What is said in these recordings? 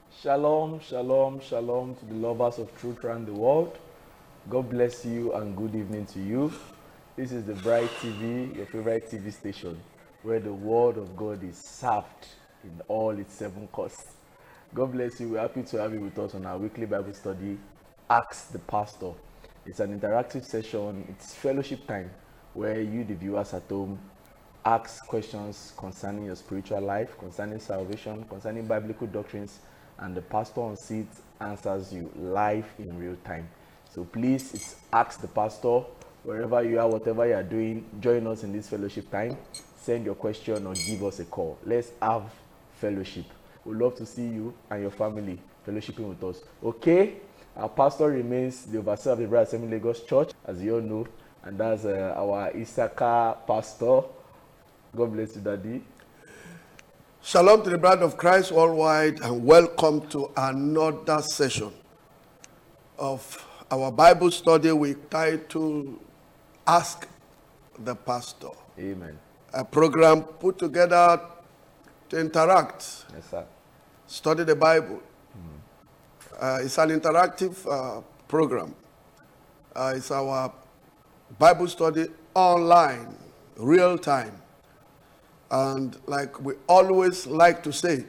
Shalom, shalom, shalom to the lovers of truth around the world. God bless you and good evening to you. This is the Bright TV, your favorite TV station, where the word of God is served in all its 7 courses. God bless you. We're happy to have you with us on our weekly Bible study, Ask the Pastor. It's an interactive session, it's fellowship time, where you, the viewers at home, ask questions concerning your spiritual life, concerning salvation, concerning biblical doctrines, and the pastor on seat answers you live in real time. So please, it's Ask the Pastor. Wherever you are, whatever you are doing, join us in this fellowship time. Send your question or give us a call. Let's have fellowship. We'd love to see you and your family fellowshipping with us. Okay? Our pastor remains the overseer of the Bright Assembly Lagos Church, as you all know, and that's our Issachar pastor. God bless you, Daddy. Shalom to the bride of Christ worldwide, and welcome to another session of our Bible study we titled Ask the Pastor. Amen. A program put together to interact, Yes, sir. study the Bible. It's an interactive program. It's our Bible study online, real time. And like we always like to say,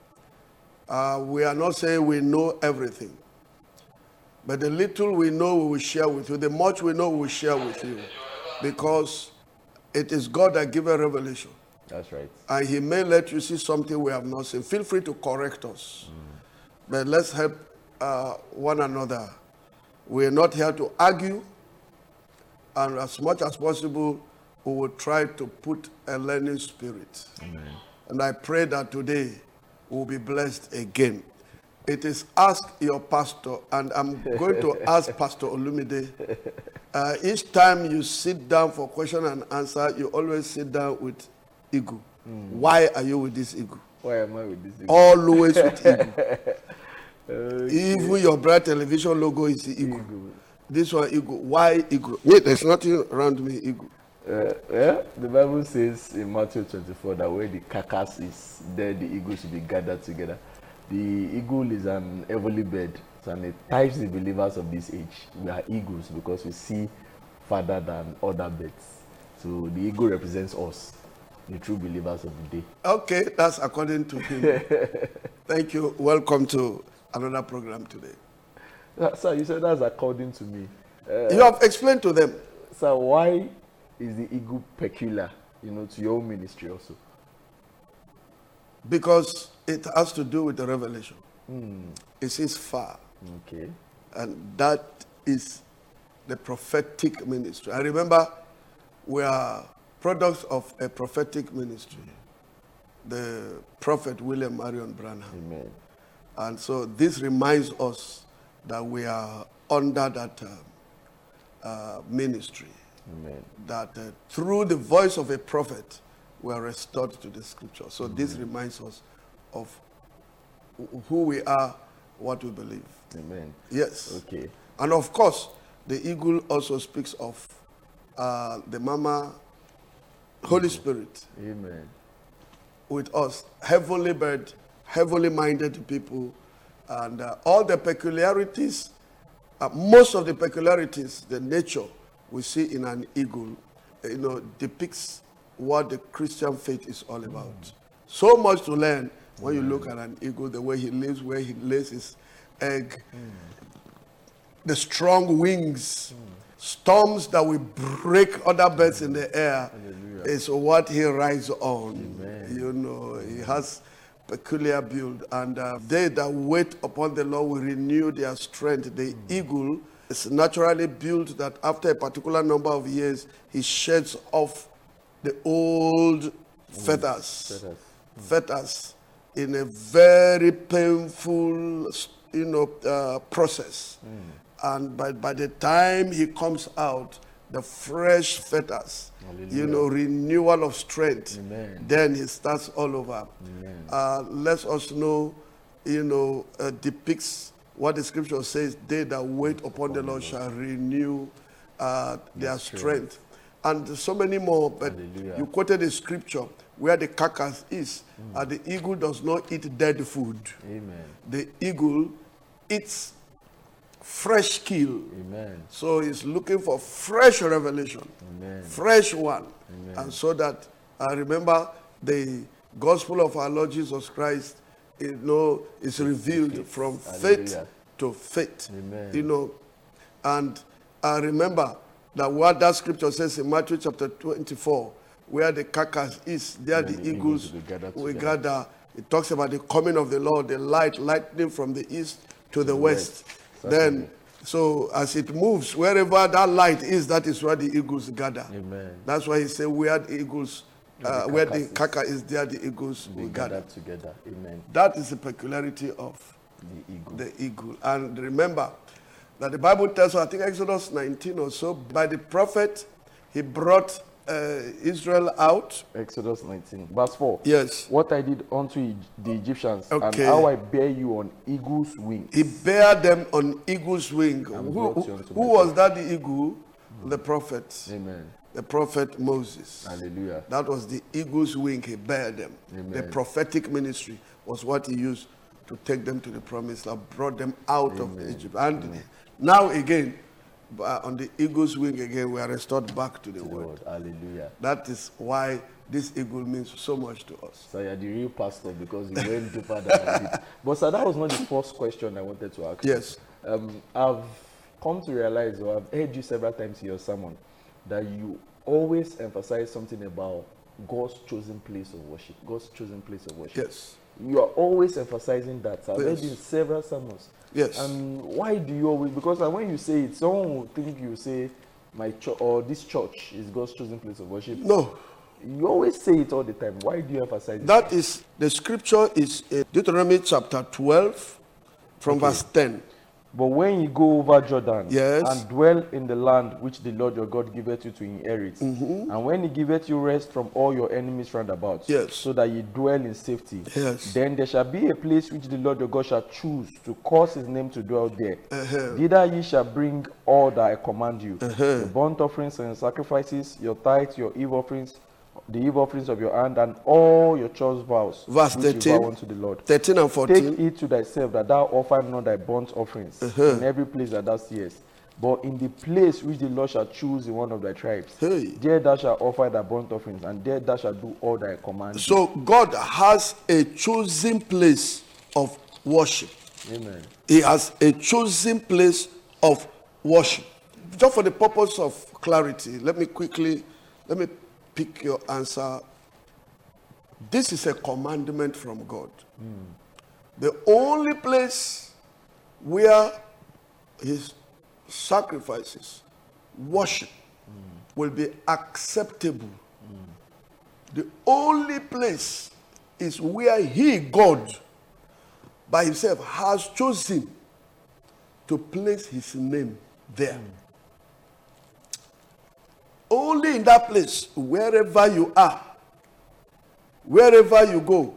we are not saying we know everything. But the little we know, we will share with you. The much we know, we will share with you. Because it is God that gives a revelation. That's right. And He may let you see something we have not seen. Feel free to correct us. But let's help one another. We are not here to argue. And as much as possible, we will try to put a learning spirit. Amen. And I pray that today we'll be blessed again. It is Ask Your Pastor, and I'm going to ask Pastor Olumide. Each time you sit down for question and answer, you always sit down with ego. Why are you with this ego? Why am I with this thing? Always with ego. Even your Bright Television logo is the ego. This one ego. Why ego? Wait, there's nothing around me, ego. The Bible says in Matthew 24 that where the carcass is, there the eagle should be gathered together. The eagle is an heavenly bird, so, and it types the believers of this age. We are eagles because we see farther than other birds. So the eagle represents us, the true believers of the day. Okay, that's according to him. Thank you. Welcome to another program today. Sir, you said that's according to me. You have explained to them. Sir, why is the eagle peculiar, to your own ministry also? Because it has to do with the revelation. It sees far. Okay. And that is the prophetic ministry. I remember we are products of a prophetic ministry. The prophet William Marion Branham. Amen. And so this reminds us that we are under that ministry. Amen. That through the voice of a prophet, we are restored to the scripture. So this reminds us of who we are, what we believe. Amen. Yes. Okay. And of course, the eagle also speaks of the Mama, Holy Spirit, Amen. with us, heavenly bird, heavenly minded people, and all the peculiarities, most of the peculiarities, the nature we see in an eagle, depicts what the Christian faith is all about. So much to learn when you look at an eagle, the way he lives, where he lays his egg, the strong wings, storms that will break other birds in the air. Hallelujah. Is what he rides on. Amen. He has peculiar build, and they that wait upon the Lord will renew their strength. The eagle is naturally built that after a particular number of years, he sheds off the old feathers in a very painful, process. And by the time he comes out, the fresh feathers, renewal of strength. Amen. Then he starts all over. Let us know, depicts what the scripture says, they that wait upon the Lord shall renew their strength. and so many more. But Hallelujah. you quoted a scripture where the carcass is, and the eagle does not eat dead food. Amen. The eagle eats fresh kill. Amen. So he's looking for fresh revelation, Amen. fresh one. Amen. And so that I remember the gospel of our Lord Jesus Christ, is revealed from faith Hallelujah. to faith. Amen. And I remember that what that scripture says in Matthew chapter 24, where the carcass is, there Then the eagles will together. gather. It talks about the coming of the Lord, the lightning from the east to the west. Then, so as it moves, wherever that light is, that is where the eagles gather. Amen. That's why he said, where the eagles, where the carcass is, there the eagles They will gather. gather together. Amen. That is the peculiarity of The eagle. the eagle. And remember that the Bible tells us, I think Exodus 19 or so, by the prophet, he brought Israel out. Exodus 19, verse 4. Yes. What I did unto the Egyptians, and Okay. how I bear you on eagle's wings. He bare them on eagle's wing. Who brought you unto who my was that the eagle? The prophet. Amen. The prophet Moses. Hallelujah. That was the eagle's wing. He bare them. Amen. The prophetic ministry was what he used to take them to the promised land, brought them out of Egypt. And now again, on the eagle's wing again, we are restored back to the world. Lord. Hallelujah. That is why this eagle means so much to us. So you're the real pastor because you went deeper than I did. But sir, that was not the first question I wanted to ask. Yes. I've come to realize, or I've heard you several times in your sermon, that you always emphasize something about God's chosen place of worship. God's chosen place of worship. Yes. You are always emphasizing that. I've heard Yes. in several sermons. Yes. And why do you always? Because when you say it, someone will think you say, my church or this church is God's chosen place of worship. No. You always say it all the time. Why do you emphasize it? That is, the scripture is in Deuteronomy chapter 12 from verse 10. But when you go over Jordan Yes. and dwell in the land which the Lord your God giveth you to inherit, and when he giveth you rest from all your enemies round about, Yes. so that ye dwell in safety, Yes. then there shall be a place which the Lord your God shall choose to cause his name to dwell there. Thither ye shall bring all that I command you, the burnt offerings and sacrifices, your tithes, your eve offerings, the eve offerings of your hand, and all your choice vows, Verse which you 13. vow unto the Lord. 13 and 14. Take it to thyself that thou offer not thy burnt offerings in every place that thou seest, but in the place which the Lord shall choose in one of thy tribes. Hey. There thou shalt offer thy burnt offerings, and there thou shalt do all thy command. So God has a chosen place of worship. Amen. He has a chosen place of worship. Just for the purpose of clarity, let me pick your answer. This is a commandment from God. The only place where his sacrifices, worship, will be acceptable. The only place is where he, God, by himself, has chosen to place his name there. Only in that place, wherever you are, wherever you go,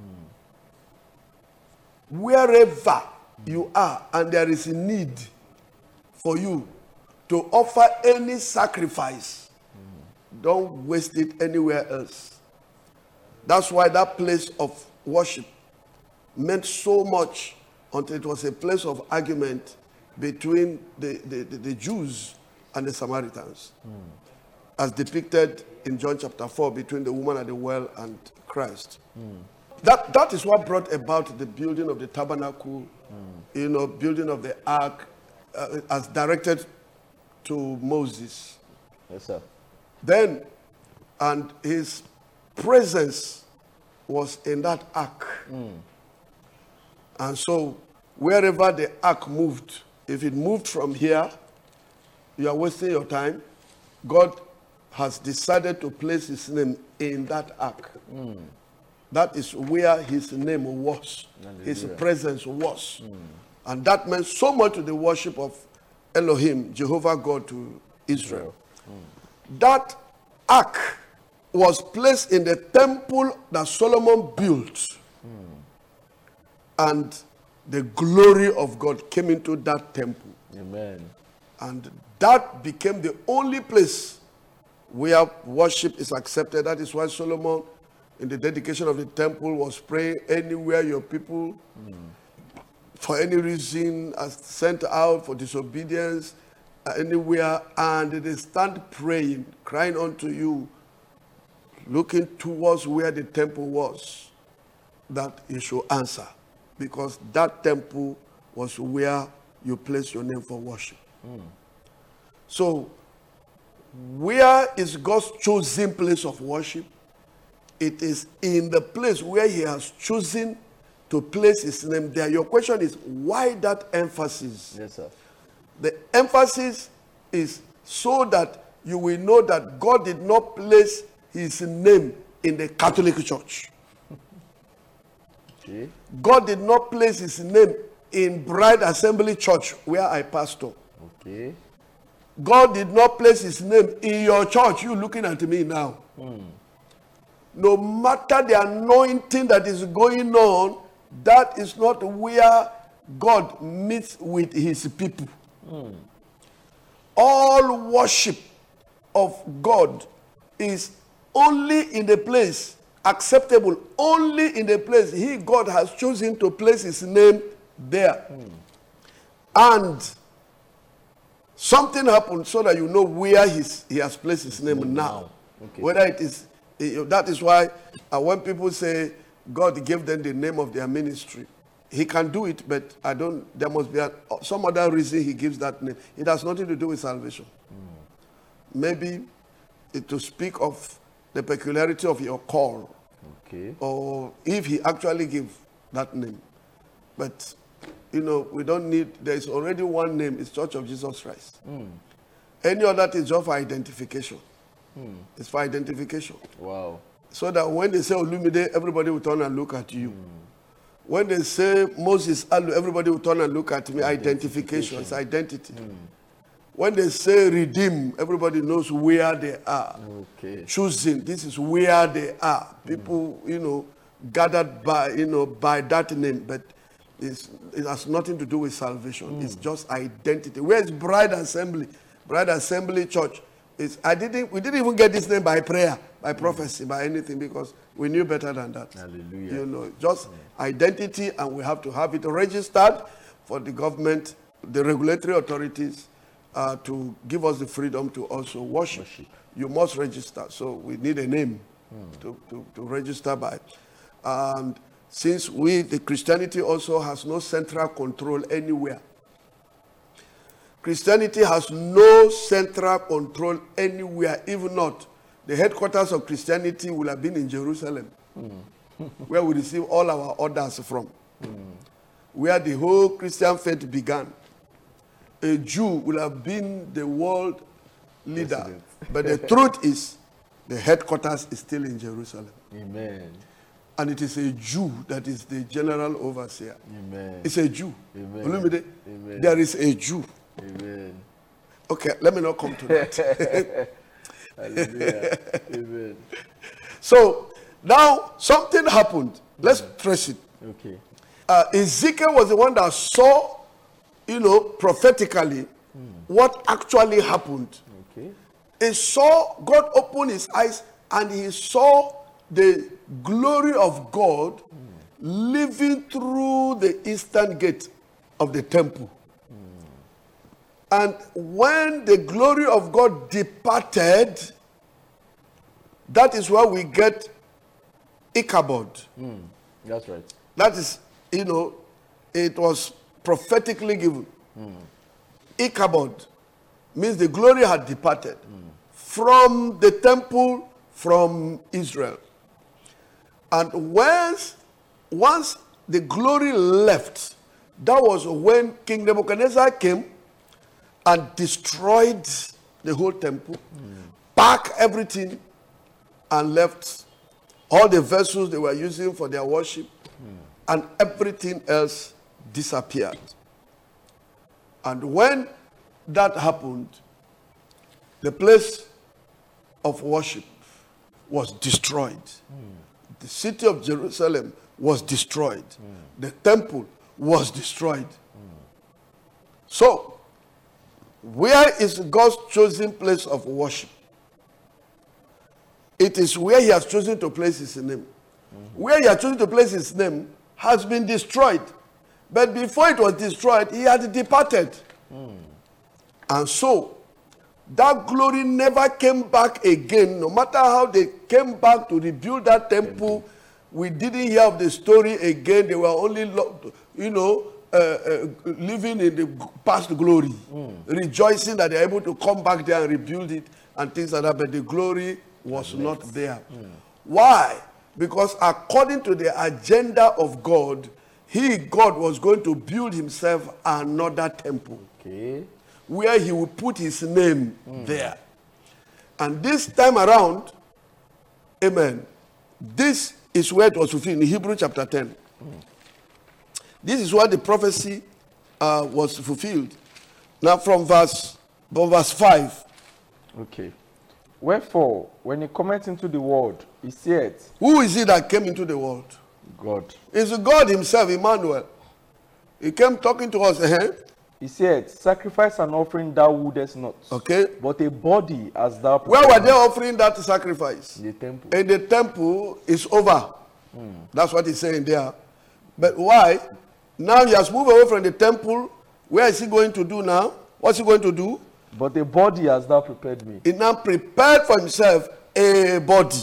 wherever you are, and there is a need for you to offer any sacrifice, don't waste it anywhere else. That's why that place of worship meant so much until it was a place of argument between the Jews and the Samaritans, as depicted in John chapter 4 between the woman at the well and Christ. That is what brought about the building of the tabernacle, building of the ark, as directed to Moses. Yes, sir. Then, and his presence was in that ark. And so, wherever the ark moved, if it moved from here, you are wasting your time. God has decided to place his name in that ark. That is where his name was. His presence was. And that meant so much to the worship of Elohim, Jehovah God, to Israel. That ark was placed in the temple that Solomon built. And the glory of God came into that temple. Amen. And that became the only place where worship is accepted. That is why Solomon, in the dedication of the temple, was praying, anywhere your people, for any reason, are sent out for disobedience, anywhere, and they stand praying, crying unto you, looking towards where the temple was, that you should answer. Because that temple was where you place your name for worship. So, where is God's chosen place of worship? It is in the place where he has chosen to place his name there. Your question is, why that emphasis? Yes, sir. The emphasis is so that you will know that God did not place his name in the Catholic Church. Okay. God did not place his name in Bride Assembly Church, where I pastor. Okay. God did not place his name in your church. You looking at me now. No matter the anointing that is going on, that is not where God meets with his people. All worship of God is only in the place, acceptable only in the place God has chosen to place his name there. And something happened so that you know where he has placed his name now. Okay. Whether it is, that is why when people say God gave them the name of their ministry, he can do it, but there must be some other reason he gives that name. It has nothing to do with salvation. Maybe to speak of the peculiarity of your call, Okay. or if he actually gives that name. But we don't need, there is already one name, it's Church of Jesus Christ. Any other is just for identification. It's for identification. Wow. So that when they say Olumide, everybody will turn and look at you. When they say Moses Alu, everybody will turn and look at me. Identification, it's identity. When they say redeem, everybody knows where they are. Okay. Choosing, this is where they are. People, gathered by that name, but it has nothing to do with salvation. It's just identity. Where is Bride Assembly? Bride Assembly Church. We didn't even get this name by prayer, by prophecy, by anything, because we knew better than that. Hallelujah. Just identity, and we have to have it registered for the government, the regulatory authorities, to give us the freedom to also worship. You must register, so we need a name to register by. And since the Christianity also has no central control anywhere. Christianity has no central control anywhere, even not. The headquarters of Christianity will have been in Jerusalem, where we receive all our orders from, where the whole Christian faith began. A Jew will have been the world leader. President. But the truth is, the headquarters is still in Jerusalem. Amen. And it is a Jew that is the general overseer. Amen. It's a Jew. Amen. Olumide, Amen. there is a Jew. Amen. Okay, let me not come to that. Hallelujah. Amen. So now something happened. Let's trace it. Okay. Ezekiel was the one that saw, prophetically, what actually happened. Okay. He saw God open his eyes, and he saw the glory of God living through the eastern gate of the temple. And when the glory of God departed, that is where we get Ichabod. That's right. That is, it was prophetically given. Ichabod means the glory had departed from the temple, from Israel. And once the glory left, that was when King Nebuchadnezzar came and destroyed the whole temple, packed everything, and left all the vessels they were using for their worship, and everything else disappeared. And when that happened, the place of worship was destroyed. The city of Jerusalem was destroyed. The temple was destroyed. So, where is God's chosen place of worship? it is where he has chosen to place his name. Where he has chosen to place his name has been destroyed. But before it was destroyed, he had departed. And so, that glory never came back again. No matter how they came back to rebuild that temple, we didn't hear of the story again. They were only, living in the past glory, rejoicing that they're able to come back there and rebuild it and things like that. But the glory was not there. Why? Because according to the agenda of God, God was going to build himself another temple. Okay. Where he will put his name there. And this time around, amen, this is where it was fulfilled in Hebrews chapter 10. This is where the prophecy was fulfilled. Now from verse 5. Okay. Wherefore, when he cometh into the world, he saith, Who is it that came into the world? God. It's God himself, Emmanuel. He came talking to us. He said, Sacrifice and offering thou wouldest not. Okay. But a body as thou Where were prepared they offering that sacrifice? in the temple. In the temple, it's over. That's what he's saying there. But why? Now he has moved away from the temple. Where is he going to do now? What's he going to do? But a body as thou prepared me. He now prepared for himself a body.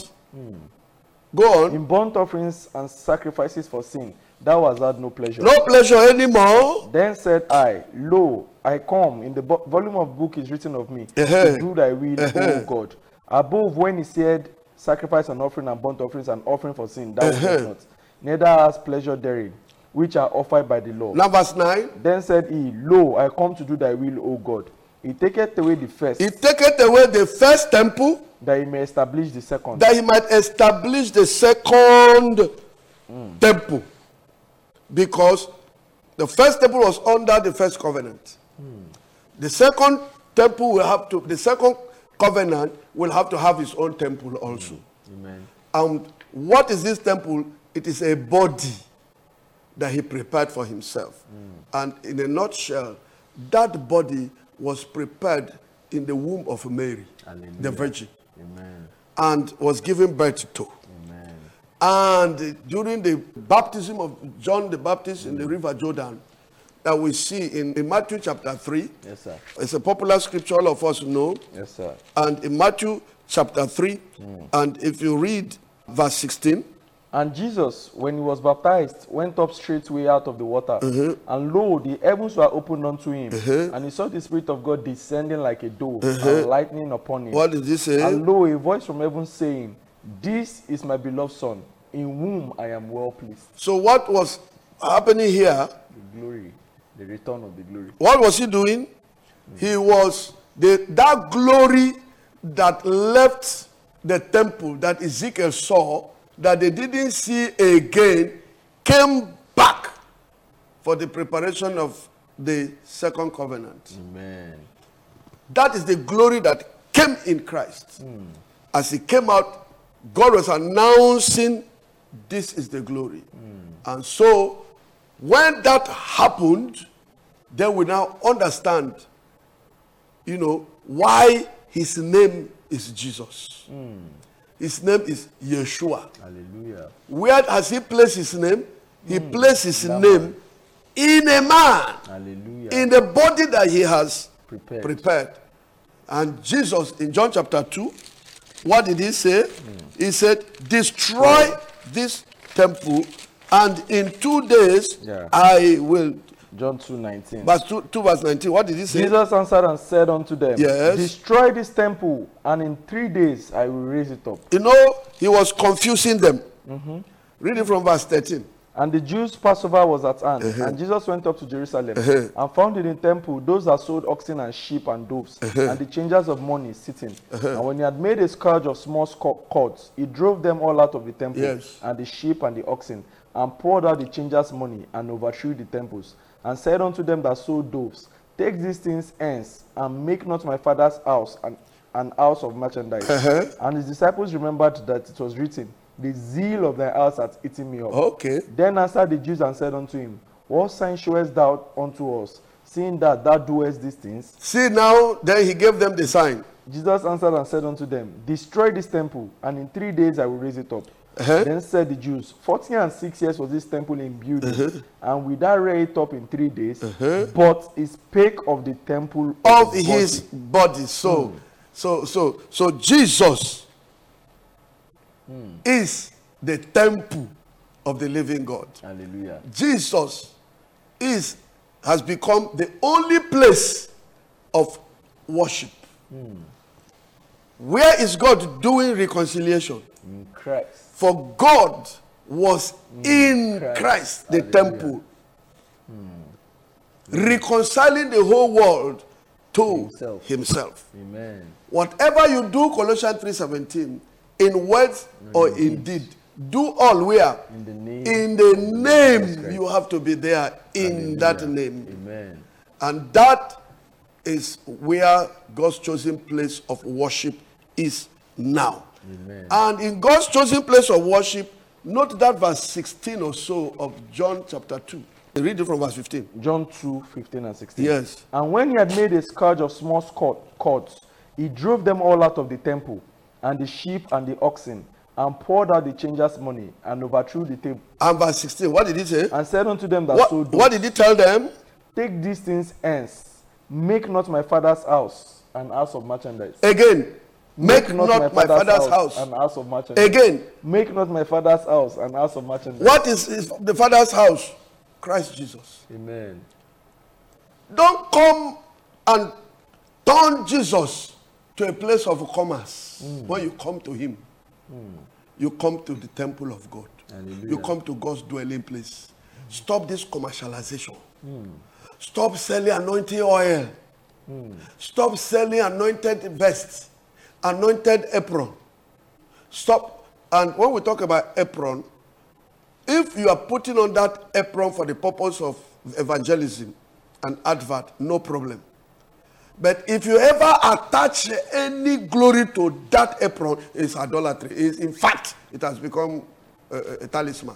Go on. In burnt offerings and sacrifices for sin, thou hast had no pleasure. No pleasure anymore. Then said I, Lo, I come. In the volume of book is written of me, Uh-huh. to do thy will, O God. Above, when he said, Sacrifice and offering and burnt offerings and offering for sin, thou wouldest not. Neither hast pleasure therein, which are offered by the law. Now verse 9. Then said he, Lo, I come to do thy will, O God. He taketh away the first, He taketh away the first temple, that he may establish the second. that he might establish the second temple. Because the first temple was under the first covenant. The second temple will have to, the second covenant will have to have its own temple also. Amen. And what is this temple? It is a body that he prepared for himself. And in a nutshell, that body was prepared in the womb of Mary, Hallelujah. the Virgin, Amen. and was given birth to. Amen. And during the baptism of John the Baptist in the river Jordan, that we see in Matthew chapter 3, Yes, sir. it's a popular scripture all of us know. Yes, sir. And in Matthew chapter 3, and if you read verse 16, And Jesus, when he was baptized, went up straightway out of the water. And lo, the heavens were opened unto him. And he saw the Spirit of God descending like a dove, and lightning upon him. what did he say? And lo, a voice from heaven saying, This is my beloved Son, in whom I am well pleased. So what was happening here? The glory, the return of the glory. What was he doing? He was, that glory that left the temple that Ezekiel saw, that they didn't see again, came back for the preparation of the second covenant. Amen. That is the glory that came in Christ. As he came out, God was announcing, this is the glory. And so, when that happened, then we now understand, why his name is Jesus. His name is Yeshua. Hallelujah. Where has he placed his name? He placed his name in a man, Hallelujah. in the body that he has Prepared. prepared. And Jesus, in John chapter 2, what did he say? He said, destroy this temple, and in 2 days Yeah. I will. John 2:19. Verse 2 verse 19, what did he say? Jesus answered and said unto them, Yes. Destroy this temple, and in 3 days I will raise it up. He was confusing them. Reading from verse 13. And the Jews' Passover was at hand, and Jesus went up to Jerusalem, and found in the temple those that sold oxen and sheep and doves, and the changers of money sitting. And when he had made a scourge of small cords, he drove them all out of the temple, Yes. and the sheep and the oxen, and poured out the changers' money, and overthrew the temples, and said unto them that sold doves, Take these things hence, and make not my father's house an house of merchandise. And his disciples remembered that it was written, The zeal of thy house hath eaten me up. Okay. Then answered the Jews and said unto him, What sign showest thou unto us, seeing that thou doest these things? See now, then he gave them the sign. Jesus answered and said unto them, destroy this temple, and in 3 days I will raise it up. Then said the Jews, 46 years was this temple in building, and we that raise it up in 3 days, but he spake of the temple of his body. So Jesus is the temple of the living God. Hallelujah. Jesus has become the only place of worship. Where is God doing reconciliation? In Christ. For God was in Christ, the temple, reconciling the whole world to himself. Amen. Whatever you do, Colossians 3:17, in words or in deed, do all where? In the name. In the name. You have to be there in that name. Amen. And that is where God's chosen place of worship is now. Amen. And in God's chosen place of worship, note that verse 16 or so of John chapter 2. Read it from verse 15. John 2, 15 and 16. Yes. And when he had made a scourge of small cords, he drove them all out of the temple, and the sheep and the oxen, and poured out the changers' money, and overthrew the table. And verse 16, what did he say? And said unto them that so do, what did he tell them? take these things hence, make not my father's house an house of merchandise. Again, make not my father's house an house of merchandise. Again, make not my father's house an house of merchandise. What is the father's house? Christ Jesus. Amen. Don't come and turn Jesus to a place of commerce. When you come to him, you come to the temple of God. Hallelujah. You come to God's dwelling place. Stop this commercialization. Stop selling anointing oil. Stop selling anointed vests, anointed apron. Stop. And when we talk about apron, if you are putting on that apron for the purpose of evangelism and advert, no problem. But if you ever attach any glory to that apron, it's idolatry. In fact, it has become a talisman.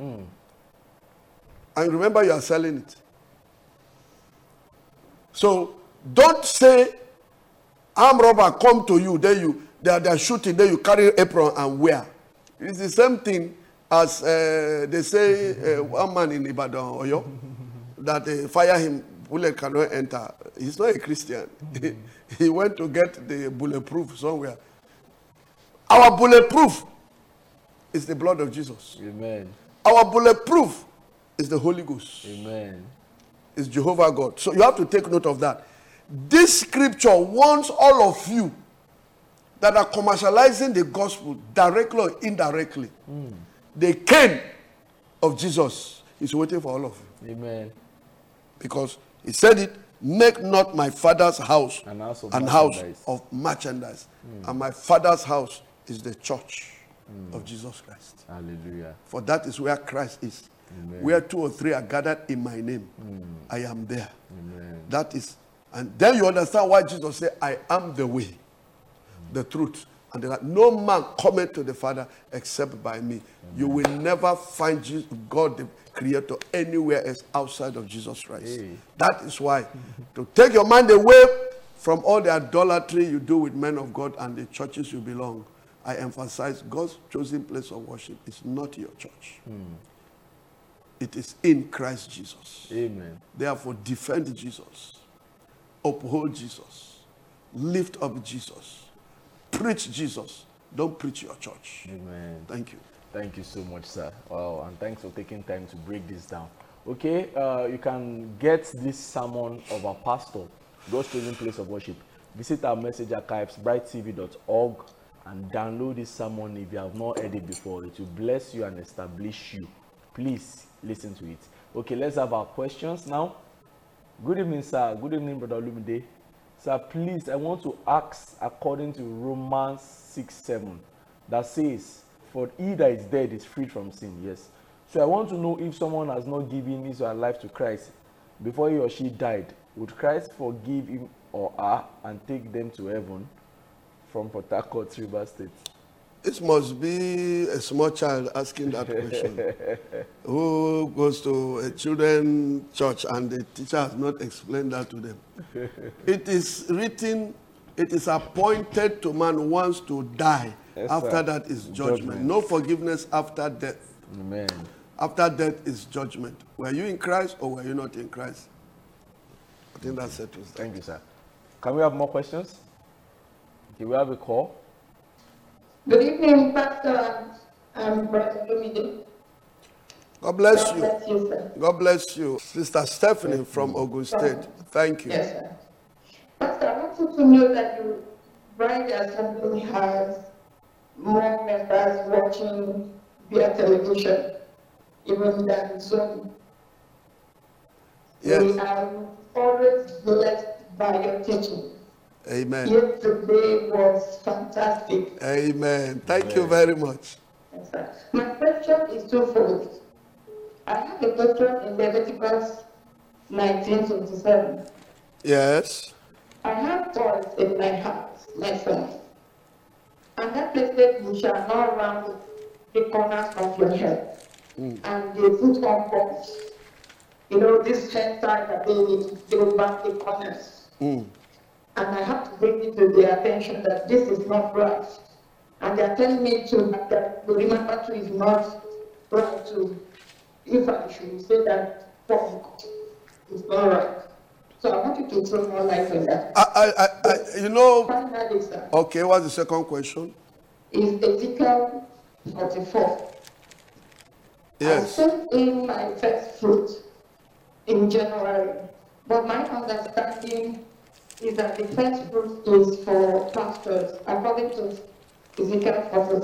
And remember, you are selling it. So don't say, arm robber come to you, then they are shooting, then you carry apron and wear. It's the same thing as they say one man in Ibadan, Oyo, that fire him, bullet cannot enter. He's not a Christian. He went to get the bulletproof somewhere. Our bulletproof is the blood of Jesus. Amen. Our bulletproof is the Holy Ghost. Amen. It's Jehovah God. So you have to take note of that. This scripture warns all of you that are commercializing the gospel directly or indirectly. The king of Jesus is waiting for all of you. Amen. Because he said it, make not my father's house An house of an merchandise. house of merchandise. And my father's house is the church of Jesus Christ. Hallelujah. For that is where Christ is. Amen. Where 2 or 3 are gathered in my name, I am there. Amen. That is, and then you understand why Jesus said, I am the way, the truth, and the life. No man cometh to the Father except by me. You will never find God the Creator anywhere else outside of Jesus Christ. Hey. That is why, to take your mind away from all the idolatry you do with men of God and the churches you belong, I emphasize God's chosen place of worship is not your church. It is in Christ Jesus. Amen. Therefore, defend Jesus. Uphold Jesus. Lift up Jesus. Preach Jesus. Don't preach your church. Amen. Thank you. Thank you so much, sir. Wow, and thanks for taking time to break this down. Okay, you can get this sermon of our pastor, God's chosen place of worship. Visit our message archives, brighttv.org, and download this sermon if you have not heard it before. It will bless you and establish you. Please listen to it. Okay, let's have our questions now. Good evening, sir. Good evening, Brother Olumide. Sir, please, I want to ask according to Romans 6:7, that says, for he that is dead is freed from sin. Yes. So I want to know, if someone has not given his or her life to Christ before he or she died, would Christ forgive him or her and take them to heaven from Port Harcourt, Rivers State? This must be a small child asking that question. Who goes to a children's church and the teacher has not explained that to them. It is written It is appointed to man once to die. Yes, after sir. that is judgment. Judgment. No forgiveness after death. Amen. After death is judgment. Were you in Christ or were you not in Christ? I think that settles that. Thank you, sir. Can we have more questions? Okay, we have a call. Good evening, Pastor and Brother Lumide. God bless God you. bless you, sir. God bless you. Sister Stephanie from Ogun State. Thank you. Yes, sir. Pastor, I want you to know that your bride assembly has more members watching via television, even than Zoom. Yes. We are always blessed by your teaching. Amen. Yesterday was fantastic. Amen. Thank you very much. Yes, sir. My question is twofold. I have a question in Leviticus 19:27. Yes. I have toys in my house, my son. And that place said, you shall not round the corners of your head. And they put on bombs. You know, this head tie that they will back the corners. And I have to bring it to their attention that this is not right. And they are telling me that the remember to is not right to, if I should say that it's not right. So I want you to throw more light on that. You know, Finally, sir, okay, what's the second question? is Ezekiel 44. Yes. I sent in my first fruit in January, but my understanding is that the first fruit is for pastors, according to Ezekiel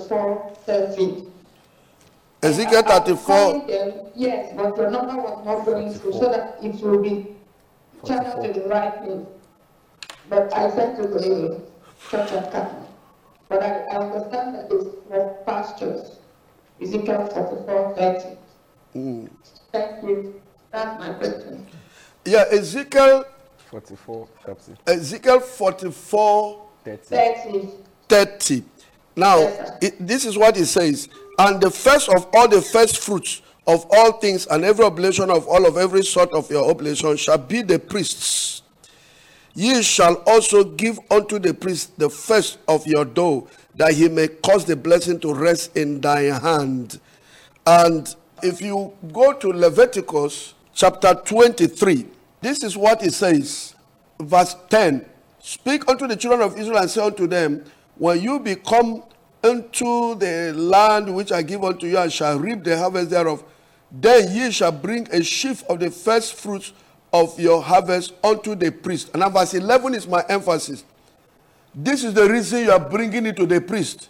44:30. Ezekiel I was 34. calling them, yes, but your number was not going through, so that it will be channeled to the right place. But I sent to the church of Catholic. But I understand that it's for pastors. Ezekiel 44:30. Thank you. That's my question. Yeah, Ezekiel 44, 30. Ezekiel 44, 30. 30. Now, Yes, sir. this is what it says. And the first of all the first fruits of all things, and every oblation of all of every sort of your oblation shall be the priests. Ye shall also give unto the priest the first of your dough, that he may cause the blessing to rest in thy hand. And if you go to Leviticus chapter 23, this is what it says. Verse 10. Speak unto the children of Israel and say unto them, when you become into the land which I give unto you, and shall reap the harvest thereof, then ye shall bring a sheaf of the first fruits of your harvest unto the priest. And now verse 11 is my emphasis. This is the reason you are bringing it to the priest.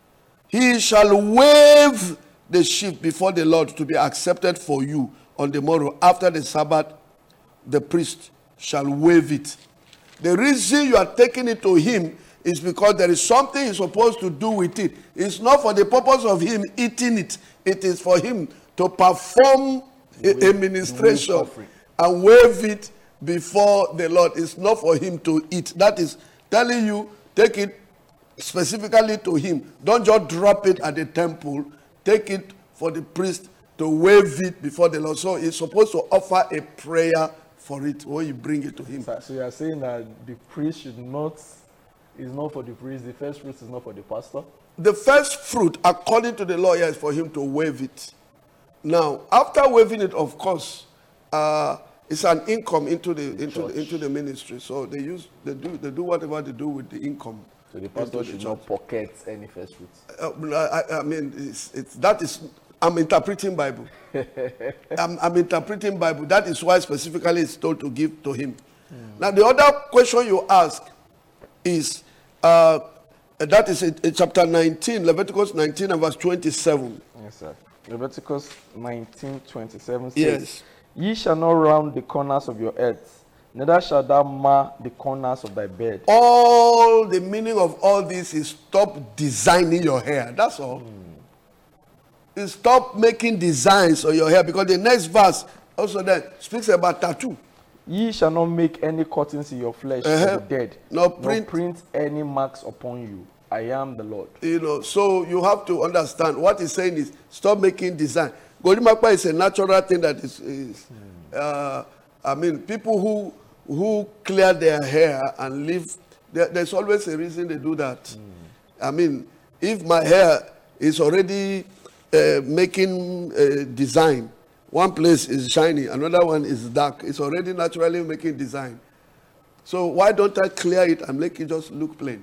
He shall wave the sheaf before the Lord to be accepted for you on the morrow. After the Sabbath, the priest shall wave it. The reason you are taking it to him is because there is something he's supposed to do with it. It's not for the purpose of him eating it. It is for him to perform a ministration and wave it before the Lord. It's not for him to eat. That is telling you, take it specifically to him. Don't just drop it at the temple. Take it for the priest to wave it before the Lord. So he's supposed to offer a prayer for it when you bring it to him. So you are saying that the priest is not for the priest, the first fruit is not for the pastor? The first fruit, according to the law, is for him to wave it. Now, after waving it, of course, it's an income into the ministry. So they do whatever they do with the income. So the pastor should not pocket any first fruits. I mean, I'm interpreting Bible. I'm interpreting Bible. That is why specifically it's told to give to him. Now, the other question you ask is, that is in chapter 19, Leviticus 19 and verse 27. Yes, sir. Leviticus 19:27 says, Yes. Ye shall not round the corners of your earth, neither shall thou mar the corners of thy bed. All the meaning of all this is stop designing your hair. That's all. Is stop making designs on your hair, because the next verse also then speaks about tattoo. Ye shall not make any cuttings in your flesh for the dead, nor nor print any marks upon you. I am the Lord. You know, so you have to understand what he's saying is stop making design. Gorimapa is a natural thing that is I mean, people who clear their hair and leave There's always a reason they do that. I mean, if my hair is already making a design, one place is shiny, another one is dark. It's already naturally making design. So why don't I clear it and make it just look plain?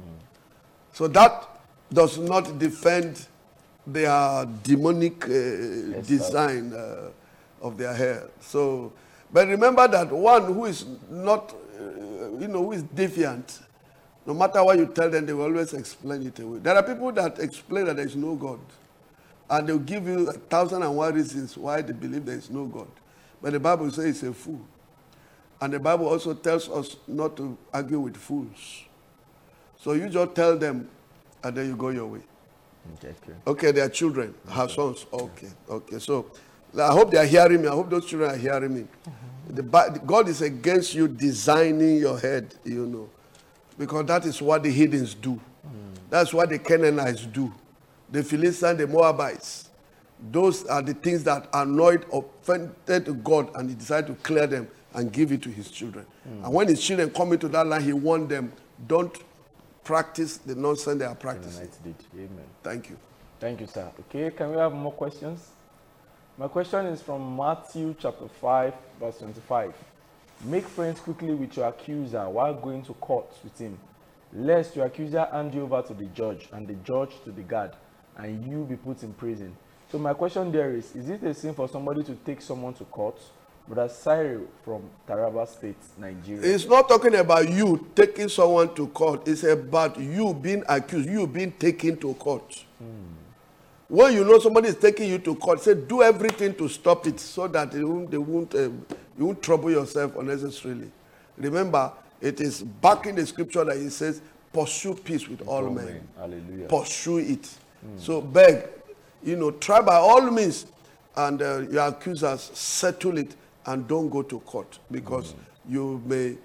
So that does not defend their demonic design of their hair. So, but remember that one who is not, who is defiant, no matter what you tell them, they will always explain it away. There are people that explain that there is no God. And they'll give you 1,001 reasons why they believe there is no God. But the Bible says it's a fool. And the Bible also tells us not to argue with fools. So you just tell them, and then you go your way. Okay, they are children, have sons. Okay. So I hope they are hearing me. I hope those children are hearing me. God is against you designing your head, because that is what the heathens do. That's what the Canaanites do. The Philistines, the Moabites. Those are the things that annoyed, offended God, and he decided to clear them and give it to his children. And when his children come into that land, he warned them, don't practice the nonsense they are practicing. Amen. Thank you. Thank you, sir. Okay, can we have more questions? My question is from Matthew chapter 5, verse 25. Make friends quickly with your accuser while going to court with him, lest your accuser hand you over to the judge, and the judge to the guard, and you be put in prison. So my question there is it a sin for somebody to take someone to court? Brother Cyril from Taraba State, Nigeria. It's not talking about you taking someone to court. It's about you being accused, you being taken to court. When you know somebody is taking you to court, say do everything to stop it so that you won't trouble yourself unnecessarily. Remember, it is back in the scripture that it says, pursue peace with all men. Hallelujah. Pursue it. So beg, try by all means, and your accusers settle it, and don't go to court, because you may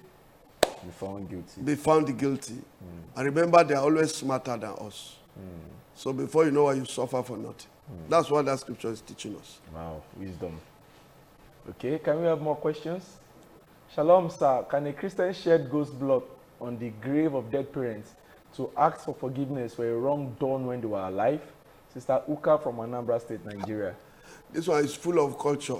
be found guilty. And remember, they are always smarter than us. So before you know what, you suffer for nothing. That's what that scripture is teaching us. Wow, wisdom. Okay, can we have more questions? Shalom, sir. Can a Christian shed ghost blood on the grave of dead parents to ask for forgiveness for a wrong done when they were alive? Sister Uka from Anambra State, Nigeria. This one is full of culture.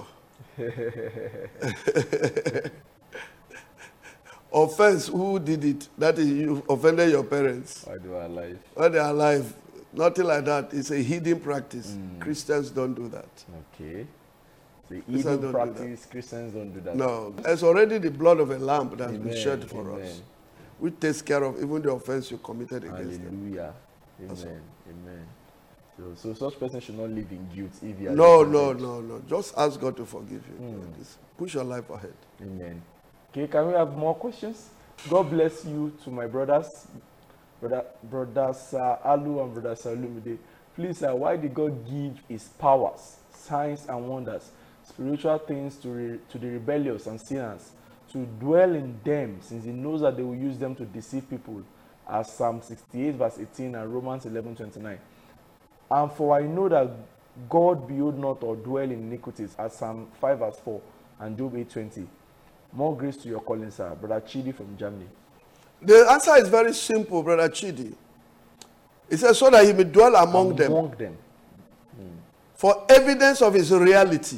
Offense, who did it? That is, you offended your parents. While they were alive. While they are alive. Nothing like that. It's a hidden practice. Christians don't do that. Okay. So hidden practice, Christians don't do that. No. It's already the blood of a lamb that has been shed for Amen. us. We take care of even the offense you committed against them. Hallelujah. Amen. So such person should not live in guilt if you are. No. Just ask God to forgive you. Just push your life ahead. Amen. Okay, can we have more questions? God bless you to my brothers, Brother Sir Alu and Brother Salumide. Please, sir, why did God give his powers, signs and wonders, spiritual things to the rebellious and sinners, to dwell in them, since he knows that they will use them to deceive people, as Psalm 68 verse 18 and Romans 11:29. And for I know that God behold not or dwell in iniquities, as Psalm 5 verse 4 and Job 8:20. More grace to your calling, sir. Brother Chidi from Germany. The answer is very simple, Brother Chidi. It says, so that he may dwell among them. For evidence of his reality.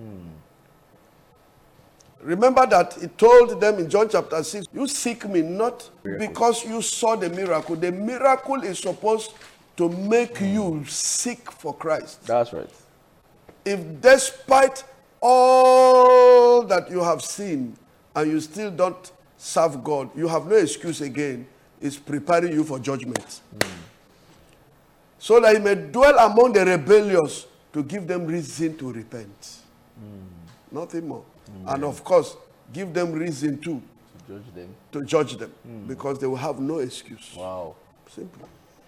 Remember that he told them in John chapter 6, you seek me not because you saw the miracle. The miracle is supposed to make you seek for Christ. That's right. If despite all that you have seen and you still don't serve God, you have no excuse again. It's preparing you for judgment. So that he may dwell among the rebellious to give them reason to repent. Nothing more. And of course, give them reason to judge them. Because they will have no excuse. Wow. Simple.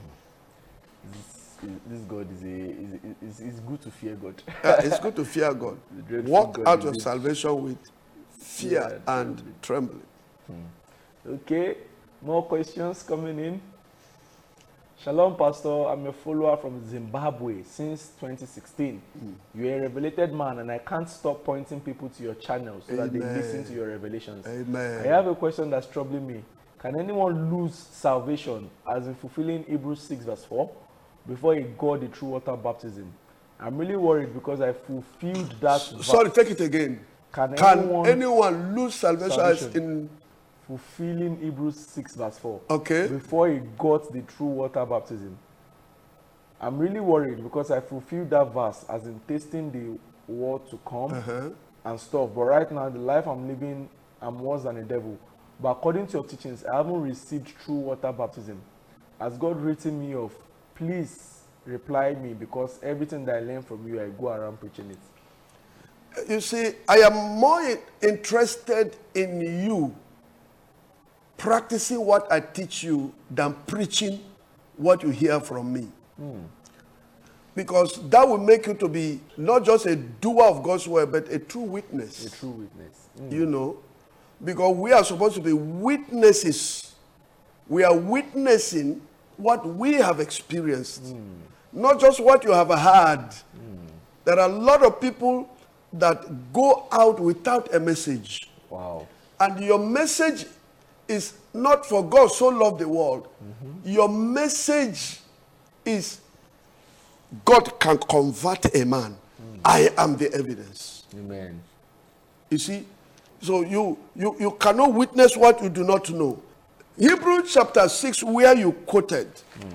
This God is good to fear God. It's good to fear God. Walk God out of salvation with fear and trembling. Okay, more questions coming in. Shalom, Pastor. I'm a follower from Zimbabwe since 2016. You're a revelated man, and I can't stop pointing people to your channel so that they listen to your revelations. Amen. I have a question that's troubling me. Can anyone lose salvation, as in fulfilling Hebrews 6 verse 4, before he got the true water baptism? I'm really worried because I fulfilled that Sorry, take it again. Can anyone lose salvation as in fulfilling Hebrews 6 verse 4, okay, before he got the true water baptism? I'm really worried because I fulfilled that verse as in tasting the word to come and stuff. But right now, the life I'm living, I'm worse than a devil. But according to your teachings, I haven't received true water baptism. Has God written me off? Please reply me, because everything that I learn from you, I go around preaching it. You see, I am more interested in you practicing what I teach you than preaching what you hear from me. Because that will make you to be not just a doer of God's word, but a true witness. A true witness. You know, because we are supposed to be witnesses. We are witnessing what we have experienced, not just what you have heard. There are a lot of people that go out without a message. Wow. And your message is not for God so loved the world. Your message is God can convert a man. I am the evidence. Amen. You see? So you cannot witness what you do not know. Hebrews chapter 6, where you quoted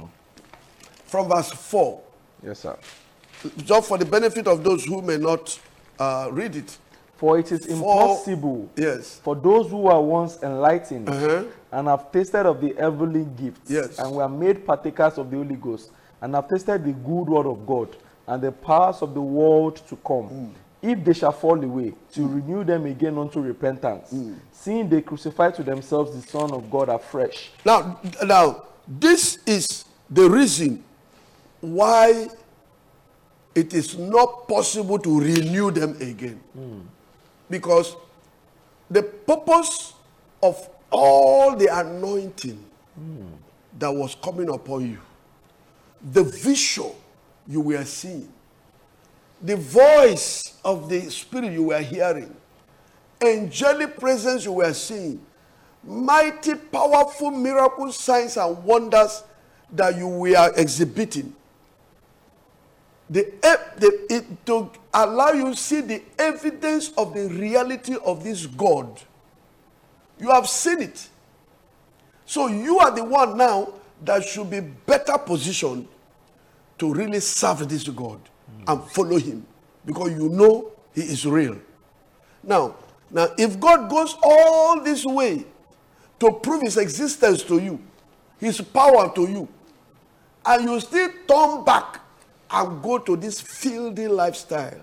from verse 4. Yes, sir. Just for the benefit of those who may not read it. For it is impossible for those who were once enlightened and have tasted of the heavenly gifts and were made partakers of the Holy Ghost and have tasted the good word of God and the powers of the world to come, if they shall fall away, to renew them again unto repentance, seeing they crucify to themselves the Son of God afresh. Now, this is the reason why it is not possible to renew them again. Because the purpose of all the anointing that was coming upon you, the vision you were seeing, the voice of the Spirit you were hearing, angelic presence you were seeing, mighty, powerful miracles, signs, and wonders that you were exhibiting, to allow you to see the evidence of the reality of this God. You have seen it. So you are the one now that should be better positioned to really serve this God and follow him, because you know he is real. Now, if God goes all this way to prove his existence to you, his power to you, and you still turn back and go to this filthy lifestyle,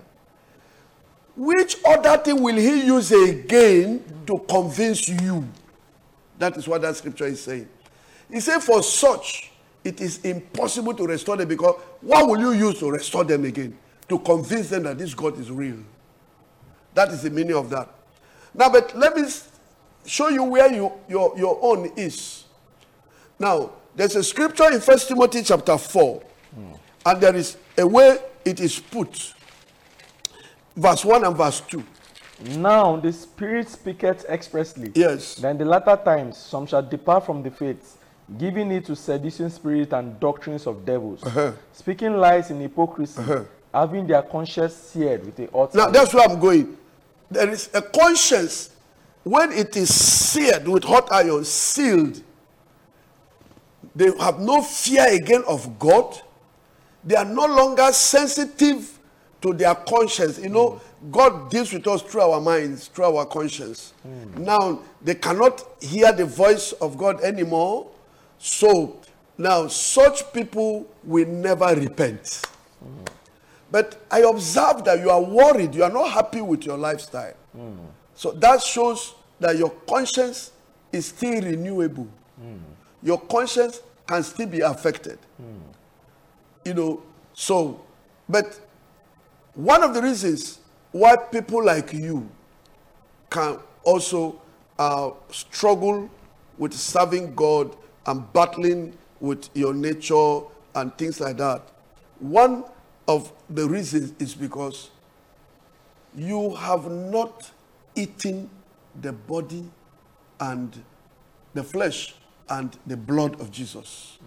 which other thing will he use again to convince you? That is what that scripture is saying. He said, for such, it is impossible to restore them, because what will you use to restore them again? To convince them that this God is real. That is the meaning of that. Now, but let me show you where your own is. Now, there's a scripture in 1 Timothy chapter 4, and there is a way it is put. Verse 1 and verse 2. Now the Spirit speaketh expressly. Yes. That in the latter times some shall depart from the faith, giving it to seducing spirit and doctrines of devils, speaking lies in hypocrisy, having their conscience seared with a hot Now that's where I'm going. There is a conscience, when it is seared with hot iron, sealed, they have no fear again of God. They are no longer sensitive to their conscience. You know, God deals with us through our minds, through our conscience. Now, they cannot hear the voice of God anymore. So, now, such people will never repent. But I observe that you are worried. You are not happy with your lifestyle. So, that shows that your conscience is still renewable. Your conscience can still be affected. You know, so, but one of the reasons why people like you can also struggle with serving God and battling with your nature and things like that, one of the reasons is because you have not eaten the body and the flesh and the blood of Jesus.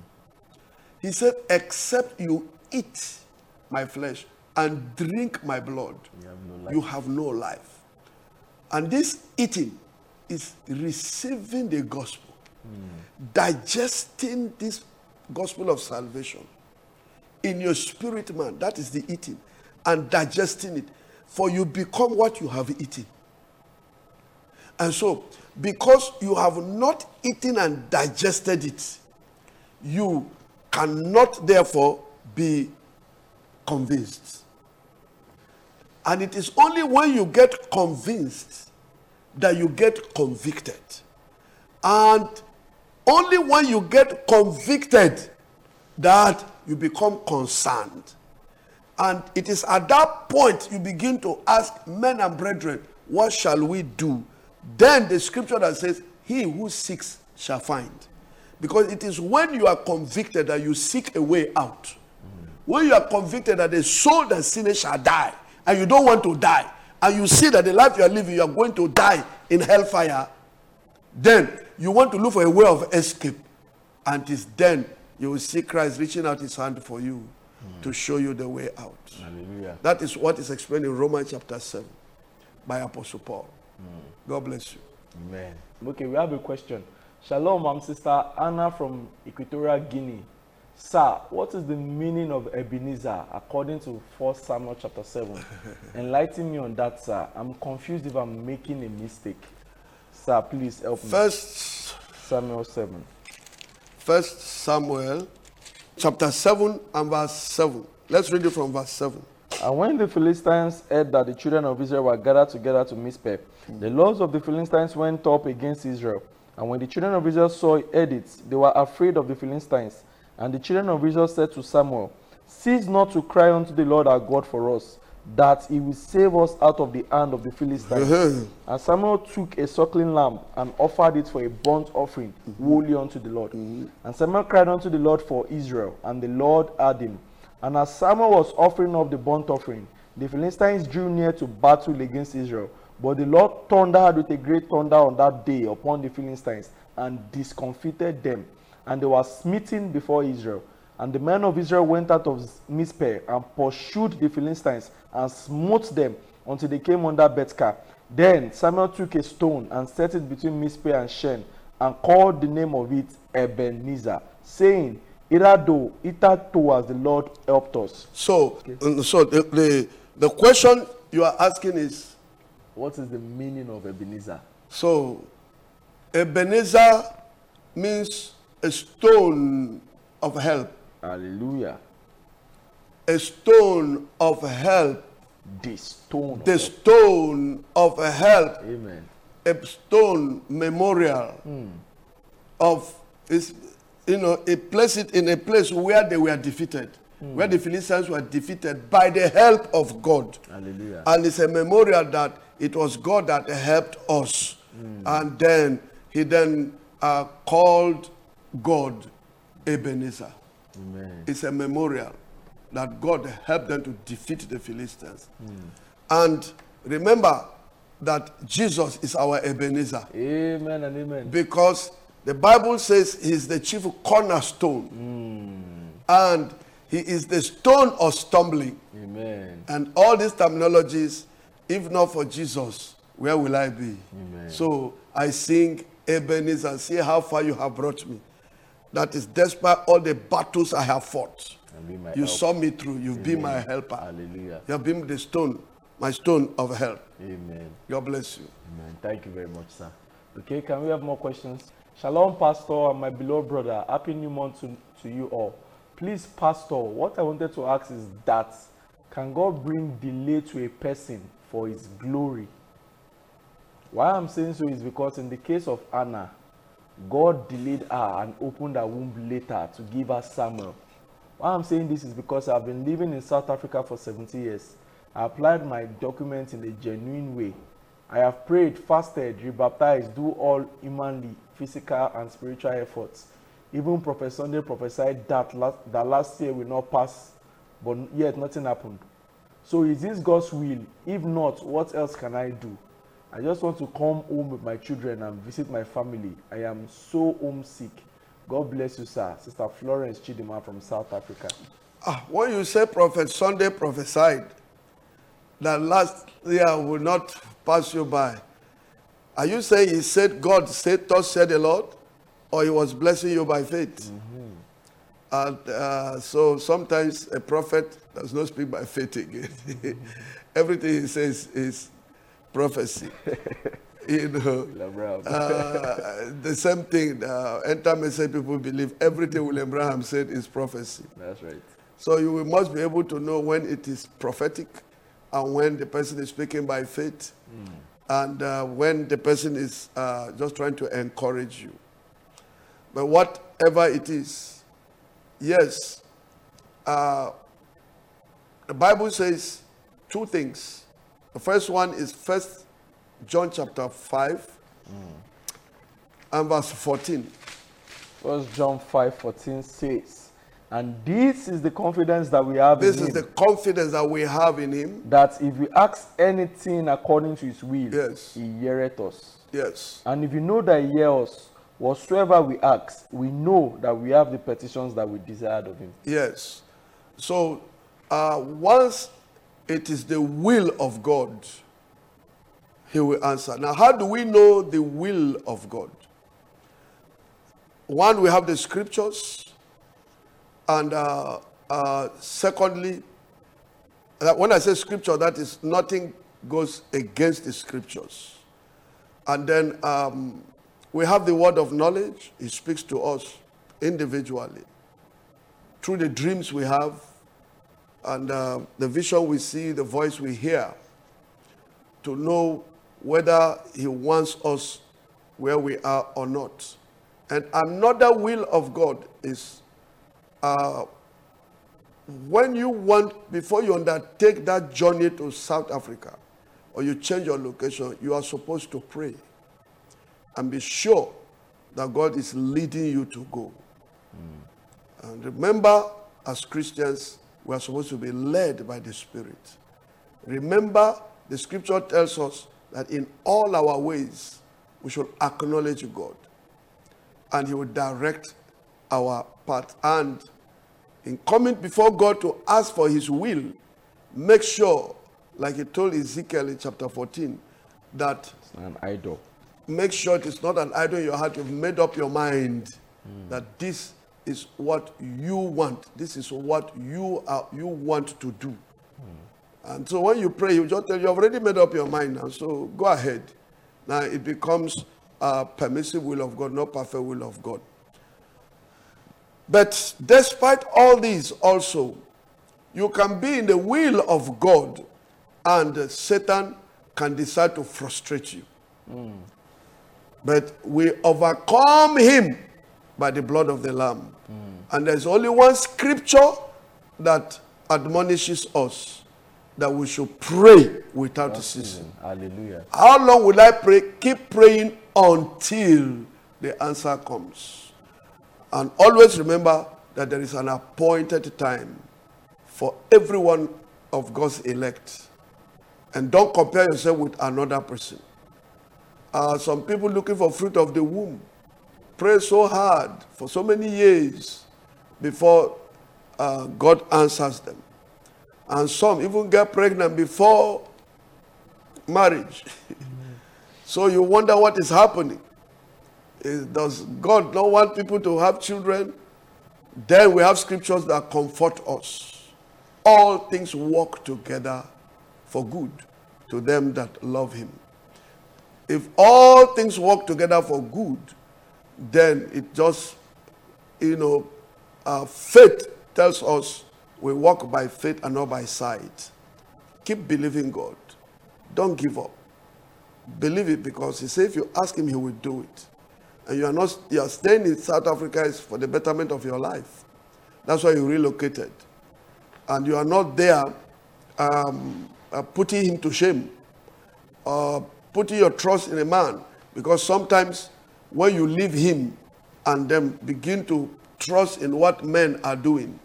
He said, except you eat my flesh and drink my blood, you have no life. And this eating is receiving the gospel, digesting this gospel of salvation in your spirit man. That is the eating, and digesting it, for you become what you have eaten. And so, because you have not eaten and digested it, you cannot therefore be convinced. And it is only when you get convinced that you get convicted. And only when you get convicted that you become concerned. And it is at that point you begin to ask, men and brethren, what shall we do? Then the scripture that says, he who seeks shall find. Because it is when you are convicted that you seek a way out. When you are convicted that the soul that sinners shall die, and you don't want to die, and you see that the life you are living, you are going to die in hellfire, then you want to look for a way of escape. And it is then you will see Christ reaching out his hand for you to show you the way out. Hallelujah. That is what is explained in Romans chapter 7 by Apostle Paul. God bless you. Amen. Okay, we have a question. Shalom, I'm Sister Anna from Equatorial Guinea. Sir, what is the meaning of Ebenezer according to 1 Samuel chapter 7? Enlighten me on that, sir. I'm confused if I'm making a mistake. Sir, please help me. First Samuel 7. Samuel chapter 7 and verse 7. Let's read it from verse 7. And when the Philistines heard that the children of Israel were gathered together to Mizpeh, the lords of the Philistines went up against Israel. And when the children of Israel heard it, they were afraid of the Philistines. And the children of Israel said to Samuel, cease not to cry unto the Lord our God for us, that he will save us out of the hand of the Philistines. And Samuel took a suckling lamb and offered it for a burnt offering wholly unto the Lord. And Samuel cried unto the Lord for Israel, and the Lord heard him. And as Samuel was offering up the burnt offering, the Philistines drew near to battle against Israel. But the Lord thundered with a great thunder on that day upon the Philistines, and discomfited them. And they were smitten before Israel. And the men of Israel went out of Mizpeh and pursued the Philistines and smote them until they came under Bethkar. Then Samuel took a stone and set it between Mizpeh and Shen, and called the name of it Ebenezer, saying, hitherto has the Lord helped us. So, the question you are asking is, what is the meaning of Ebenezer? So, Ebenezer means a stone of help. Hallelujah. A stone of help. The stone. The stone of help. Amen. A stone memorial of is, it place it in a place where they were defeated, where the Philistines were defeated by the help of God. Hallelujah. And it's a memorial that it was God that helped us. And then he called God Ebenezer. Amen. It's a memorial that God helped them to defeat the Philistines. And remember that Jesus is our Ebenezer. Amen and amen. Because the Bible says he's the chief cornerstone. And he is the stone of stumbling. Amen. And all these terminologies, if not for Jesus, where will I be? Amen. So I sing Ebenezer, see how far you have brought me. That is despite all the battles I have fought. You saw me through. You've been my helper. Hallelujah. You have been the stone, my stone of help. Amen. God bless you. Amen. Thank you very much, sir. Okay, can we have more questions? Shalom, Pastor, and my beloved brother. Happy New Month to you all. Please, Pastor, what I wanted to ask is that, can God bring delay to a person for his glory? Why I'm saying so is because in the case of Anna, God delayed her and opened her womb later to give her Samuel. Why I'm saying this is because I've been living in South Africa for 70 years. I applied my documents in a genuine way. I have prayed, fasted, rebaptized, do all humanly, physical and spiritual efforts. Even Prophet Sunday prophesied that last year will not pass, but yet nothing happened. So is this God's will? If not, what else can I do? I just want to come home with my children and visit my family. I am so homesick. God bless you, sir. Sister Florence Chidima from South Africa. When you say Prophet Sunday prophesied that last year will not pass you by, are you saying he said, God said, thus said the Lord? Or he was blessing you by faith? And so sometimes a prophet does not speak by faith again. Everything he says is prophecy. You know, the same thing, end time message people believe everything William Branham said is prophecy. That's right. So you must be able to know when it is prophetic and when the person is speaking by faith and when the person is just trying to encourage you. But whatever it is, yes, the Bible says two things. The first one is 1 John chapter 5 and verse 14. 1 John 5:14 says, and this is the confidence that we have This in is him, the confidence that we have in him. that if we ask anything according to his will, Yes. he heareth us. Yes. And if you know that he hears us, whatsoever we ask, we know that we have the petitions that we desired of him. Yes. So once it is the will of God, he will answer. Now, how do we know the will of God? One, we have the scriptures. And secondly, when I say scripture, that is nothing goes against the scriptures. And then we have the word of knowledge. It speaks to us individually through the dreams we have and the vision we see, the voice we hear, to know whether he wants us where we are or not. And another will of God is when you want, before you undertake that journey to South Africa or you change your location, you are supposed to pray and be sure that God is leading you to go. And remember, as Christians, we are supposed to be led by the Spirit. Remember, the scripture tells us that in all our ways, we should acknowledge God. And he will direct our path. And in coming before God to ask for his will, make sure, like he told Ezekiel in chapter 14, that It's not an idol. make sure it is not an idol in your heart. You've made up your mind that this is what you want. This is what you want to do. And so when you pray, you just tell you have already made up your mind now. So go ahead. Now it becomes a permissive will of God, not perfect will of God. But despite all these also, you can be in the will of God and Satan can decide to frustrate you. But we overcome him by the blood of the Lamb. And there's only one scripture that admonishes us that we should pray without ceasing. Hallelujah. How long will I pray? Keep praying until the answer comes. And always remember that there is an appointed time for every one of God's elect. And don't compare yourself with another person. Some people looking for fruit of the womb pray so hard for so many years before God answers them. And some even get pregnant before marriage. So you wonder what is happening. Does God not want people to have children? Then we have scriptures that comfort us. All things work together for good to them that love him. If all things work together for good, then it just, faith tells us we walk by faith and not by sight. Keep believing God. Don't give up. Believe it, because he said if you ask him, he will do it. And you are staying in South Africa is for the betterment of your life. That's why you relocated. And you are not there putting him to shame, putting your trust in a man. Because sometimes when you leave him and then begin to trust in what men are doing,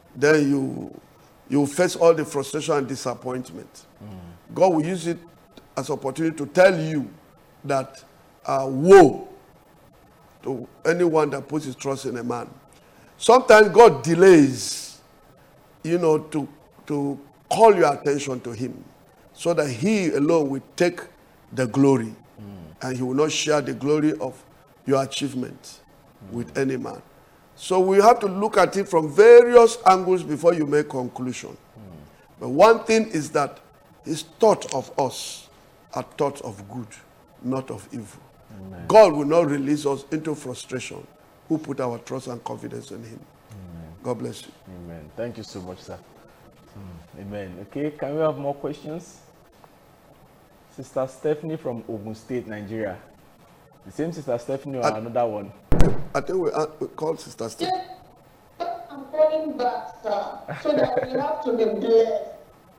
then you face all the frustration and disappointment. God will use it as opportunity to tell you that woe to anyone that puts his trust in a man. Sometimes God delays, to call your attention to him so that he alone will take the glory and he will not share the glory of your achievement with any man. So we have to look at it from various angles before you make conclusion. But one thing is that his thoughts of us are thoughts of good, not of evil. Amen. God will not release us into frustration who put our trust and confidence in him. Amen. God bless you. Amen. Thank you so much, sir. Amen. Okay, can we have more questions? Sister Stephanie from Ogun State, Nigeria. The same Sister Stephanie or another one? I think we called Sister Stephanie. Yes, I'm calling back, sir, so that we have to be blessed.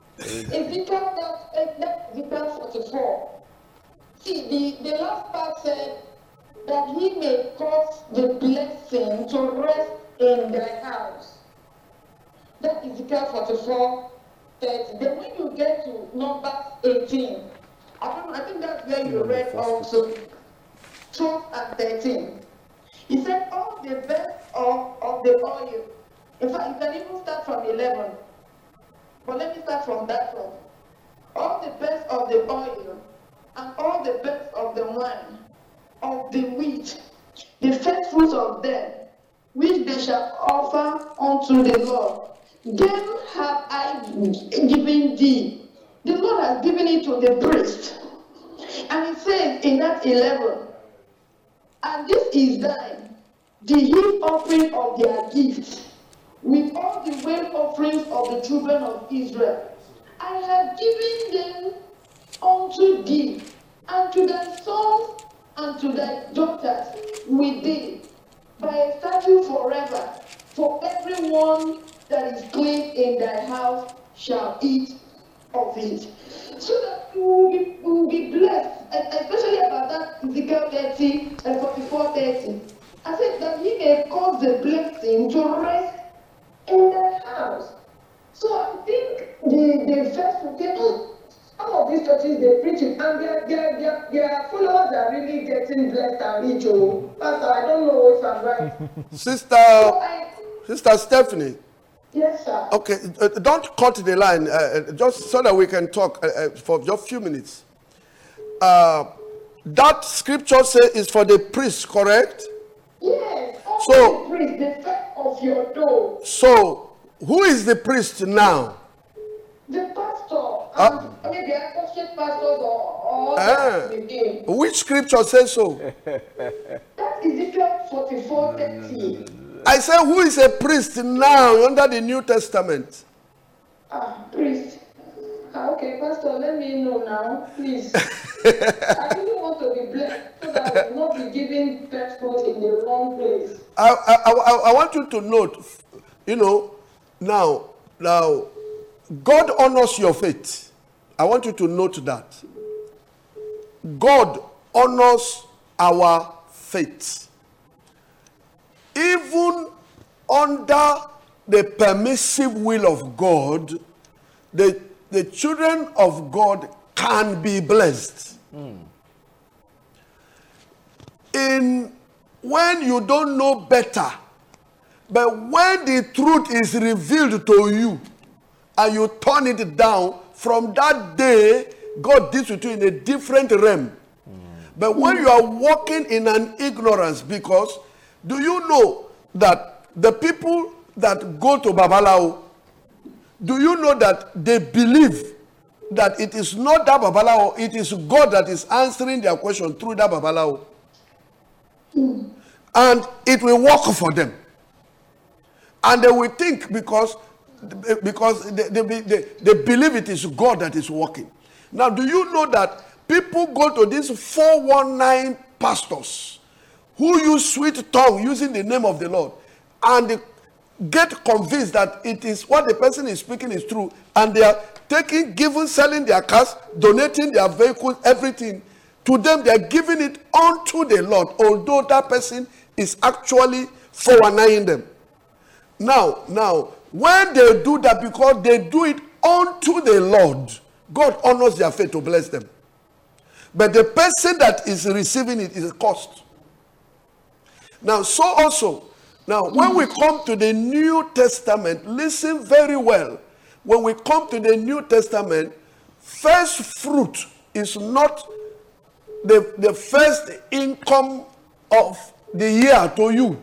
Ezekiel 44. See, the last part said that he may cause the blessing to rest in thy house. That Ezekiel 44, 30. Then when you get to Numbers 18, I think that's where you read also 12 and 13. He said all the best of the oil. In fact, you can even start from 11. But let me start from that one. All the best of the oil and all the best of the wine, of the wheat, the first fruits of them, which they shall offer unto the Lord, them have I given thee. The Lord has given it to the priest. And it says in that 11, and this is thine, the heap offering of their gifts, with all the wave offerings of the children of Israel. I have given them unto thee, and to thy sons, and to thy daughters with thee, by a statute forever. For everyone that is clean in thy house shall eat of it. So that you will be blessed, especially about that Ezekiel 30 and 44:30. I said that he may cause the blessing to rest in the house. So I think the first people, some of these churches they preach it, and their followers are really getting blessed and rich. Oh, Pastor, I don't know if I'm right. Sister Stephanie. Yes, sir. Okay, don't cut the line, just so that we can talk for just a few minutes. That scripture says is for the priest, correct? Yes. So, the priest, the first of your door. So, who is the priest now? The pastor. Maybe associate pastors or which scripture says so? That's Ezekiel 44:30. I say, who is a priest now under the New Testament? Priest. Okay, Pastor, let me know now, please. I really want to be blessed so that I will not be giving petrol in the wrong place. I want you to note, now, God honors your faith. I want you to note that. God honors our faith. Even under the permissive will of God, the children of God can be blessed. When you don't know better, but when the truth is revealed to you and you turn it down, from that day, God deals with you in a different realm. But when you are walking in an ignorance, because do you know that the people that go to Babalawo, do you know that they believe that it is not that Babalawo, it is God that is answering their question through that Babalawo? And it will work for them. And they will think because they believe it is God that is working. Now, do you know that people go to these 419 pastors who use sweet tongue using the name of the Lord, and they get convinced that it is what the person is speaking is true, and they are selling their cars, donating their vehicles, everything. To them, they are giving it unto the Lord, although that person is actually 419 them. Now, when they do that, because they do it unto the Lord, God honors their faith to bless them. But the person that is receiving it is a cost. Now, so also, now when we come to the New Testament, listen very well. When we come to the New Testament, first fruit is not the first income of the year to you.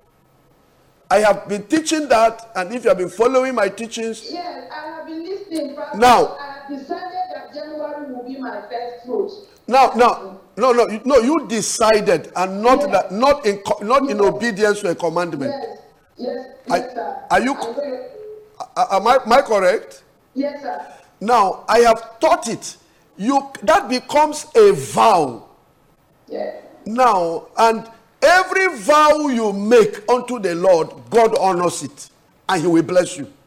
I have been teaching that, and if you have been following my teachings. Yes, I have been listening. Pastor. Now, I have decided that January will be my first fruit. No, you decided, and not yes. that, not in obedience to a commandment. Yes, sir. Are you? Am I correct? Yes, sir. Now, I have taught it. That becomes a vow. Yes. Now, and every vow you make unto the Lord, God honors it, and He will bless you.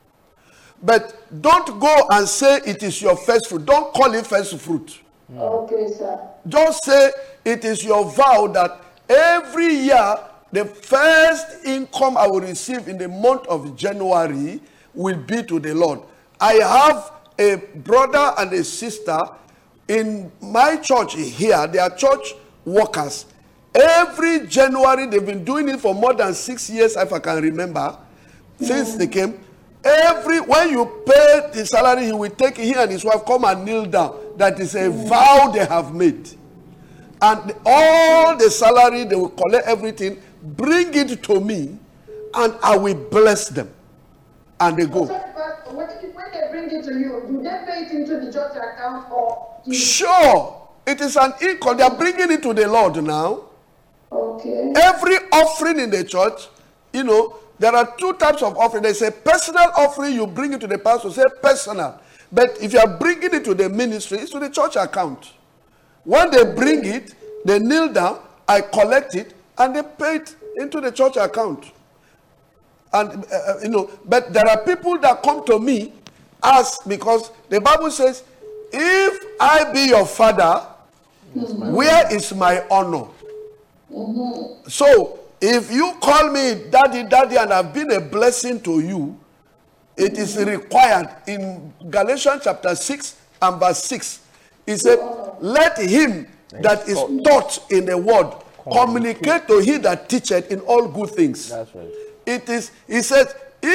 But don't go and say it is your first fruit. Don't call it first fruit. Okay, sir. Just say it is your vow that every year the first income I will receive in the month of January will be to the Lord. I have a brother and a sister in my church here. They are church workers. Every January, they've been doing it for more than 6 years, if I can remember, since they came. When you pay the salary, he will take, he and his wife come and kneel down. That is a vow they have made. And all the salary, they will collect everything, bring it to me, and I will bless them. And they go. So, when they bring it to you, do they pay it into the church account or? Sure. It is an income. They are bringing it to the Lord now. Okay. Every offering in the church, there are two types of offering. There's a personal offering, you bring it to the pastor, say personal. But if you are bringing it to the ministry, it's to the church account. When they bring it, they kneel down, I collect it, and they pay it into the church account. And, but there are people that come to me, ask, because the Bible says, if I be your father, where is my honor? Mm-hmm. So, if you call me daddy, and I've been a blessing to you, it is required in Galatians chapter 6 and verse 6. He said, let him that is taught in the word communicate to he that teacheth in all good things. That's right. He said,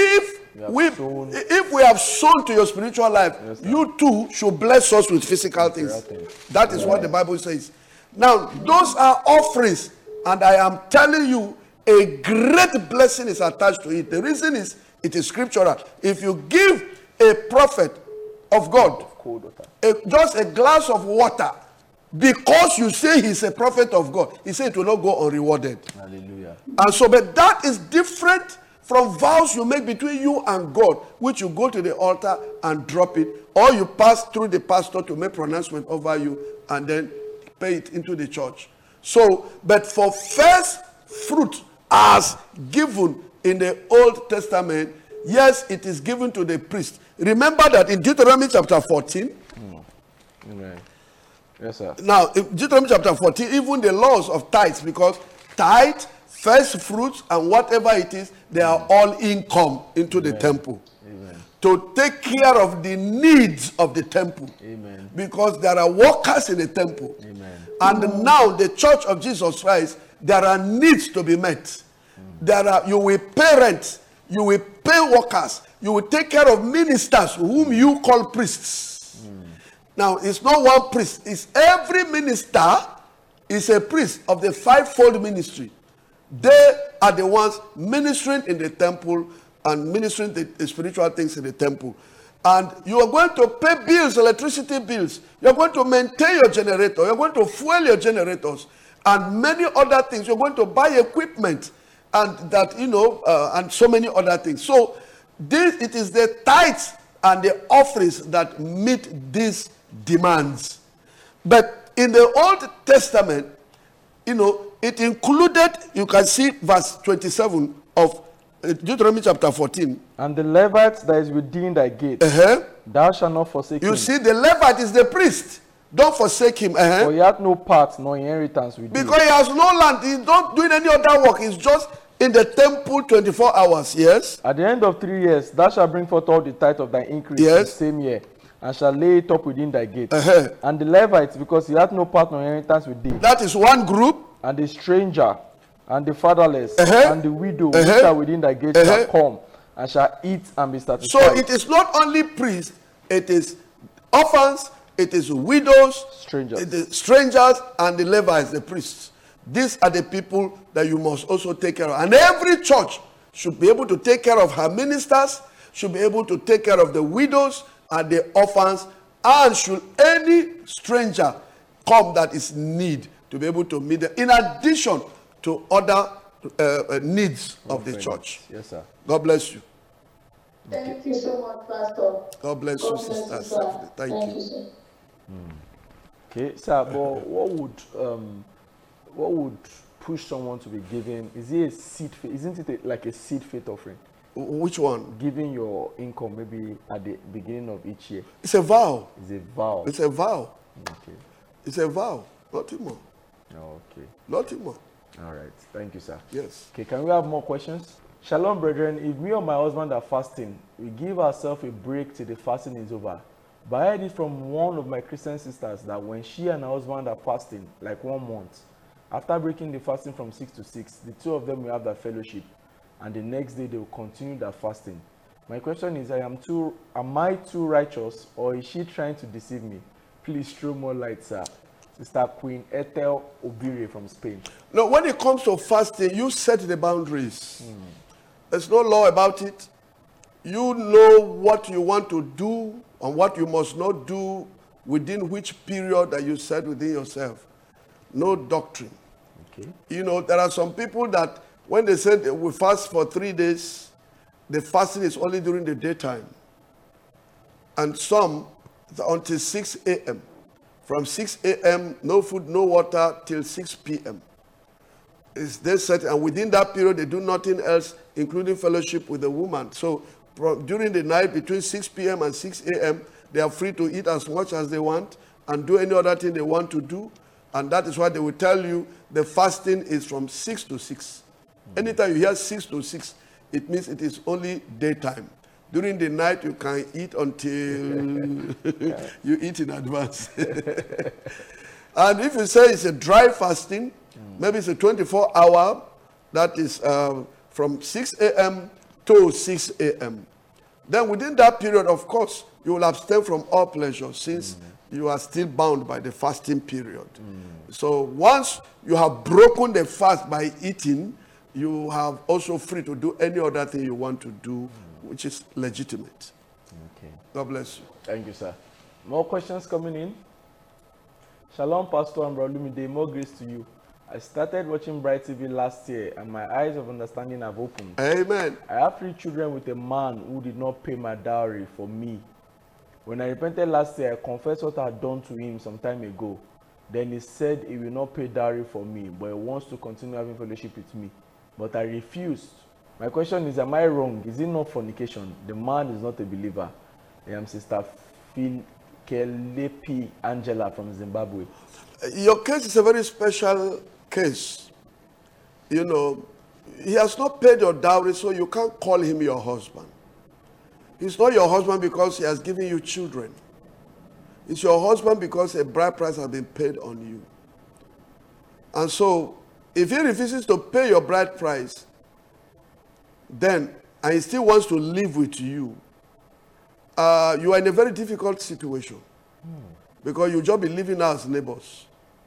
if we have sown to your spiritual life, yes, you too should bless us with physical things. That is what the Bible says. Now, those are offerings, and I am telling you, a great blessing is attached to it. The reason is, it is scriptural. If you give a prophet of God just a glass of water, because you say he's a prophet of God, he said it will not go unrewarded. Hallelujah. And so, but that is different from vows you make between you and God, which you go to the altar and drop it, or you pass through the pastor to make pronouncement over you and then pay it into the church. So, but for first fruit as given in the Old Testament, yes, it is given to the priest. Remember that in Deuteronomy chapter 14. Amen. Yes, sir. Now, in Deuteronomy chapter 14, even the laws of tithes, because tithe, first fruits, and whatever it is, they are all income into the temple. Amen. To take care of the needs of the temple. Amen. Because there are workers in the temple. Amen. And now the church of Jesus Christ, there are needs to be met. You will pay rent, you will pay workers, you will take care of ministers whom you call priests. Now, it's not one priest, it's every minister is a priest of the fivefold ministry. They are the ones ministering in the temple and ministering the spiritual things in the temple. And you are going to pay bills, electricity bills. You're going to maintain your generator. You're going to fuel your generators. And many other things. You're going to buy equipment. And that, and so many other things. So, it is the tithes and the offerings that meet these demands. But in the Old Testament, it included, you can see verse 27 of Deuteronomy chapter 14. And the Levite that is within thy gate, thou shalt not forsake him. You see, the Levite is the priest. Don't forsake him. For he hath no part nor inheritance with because he has no land. He's not doing any other work. He's just in the temple 24 hours. Yes. At the end of 3 years, thou shalt bring forth all the tithe of thy increase in the same year. and shall lay it up within thy gate. Uh-huh. And the Levites, because he hath no part nor inheritance with thee, That is one group. and the stranger, and the fatherless, Uh-huh. and the widow, Uh-huh. which are within thy gate, Uh-huh. shall come, and shall eat and be So satisfied. it is not only priests, it is orphans, it is widows, Strangers. it is strangers, and the Levites, the priests. These are the people that you must also take care of. And every church should be able to take care of her ministers, should be able to take care of the widows and the orphans, and should any stranger come that is in need to be able to meet them, in addition to other needs of the church. Yes, sir. God bless you. Thank you so much, Pastor. God bless you, God bless Sister you, Stephanie. sir. Thank you. sir. Okay, sir, but what would push someone to be giving? Is it a seed faith? Isn't it like a seed faith offering? Which one? Giving your income maybe at the beginning of each year It's a vow. is a vow. It's a vow. Okay. It's a vow. Nothing more. Oh, okay. Nothing more. All right. Thank you, sir. Yes. Okay, can we have more questions? Shalom, brethren. If me or my husband are fasting, we give ourselves a break till the fasting is over. But I heard it from one of my Christian sisters that when she and her husband are fasting, like 1 month, after breaking the fasting from 6 to 6, the two of them will have their fellowship, and the next day they will continue their fasting. My question is, am I too righteous, or is she trying to deceive me? Please throw more light, sir. Sister Queen Ethel Obire from Spain. No, when it comes to fasting, you set the boundaries. There's no law about it. You know what you want to do and what you must not do within which period that you set within yourself. No doctrine. Okay. You know, there are some people that when they said we fast for 3 days, the fasting is only during the daytime. And some until 6 a.m. From 6 a.m., no food, no water, till 6 p.m. Is they set, and within that period, they do nothing else, including fellowship with the woman. So during the night, between 6 p.m. and 6 a.m., they are free to eat as much as they want and do any other thing they want to do. And that is why they will tell you the fasting is from 6 to 6. Anytime you hear 6 to 6, it means it is only daytime. During the night, you can eat until you eat in advance. And if you say it's a dry fasting, maybe it's a 24-hour, that is from 6 a.m. to 6 a.m. Then within that period, of course, you will abstain from all pleasure since you are still bound by the fasting period. So once you have broken the fast by eating, you have also free to do any other thing you want to do, which is legitimate. Okay. God bless you. Thank you, sir. More questions coming in? Shalom, Pastor and Brother Lumide. More grace to you. I started watching Bright TV last year, and my eyes of understanding have opened. Amen. I have 3 children with a man who did not pay my dowry for me. When I repented last year, I confessed what I had done to him some time ago. Then he said he will not pay dowry for me, but he wants to continue having fellowship with me. But I refused. My question is, am I wrong? Is it not fornication? The man is not a believer. I am Sister Kelepi Angela from Zimbabwe. Your case is a very special case. You know, he has not paid your dowry, so you can't call him your husband. He's not your husband because he has given you children. It's your husband because a bride price has been paid on you. And so, if he refuses to pay your bride price, then, and he still wants to live with you, you are in a very difficult situation. Because you'll just be living as neighbors.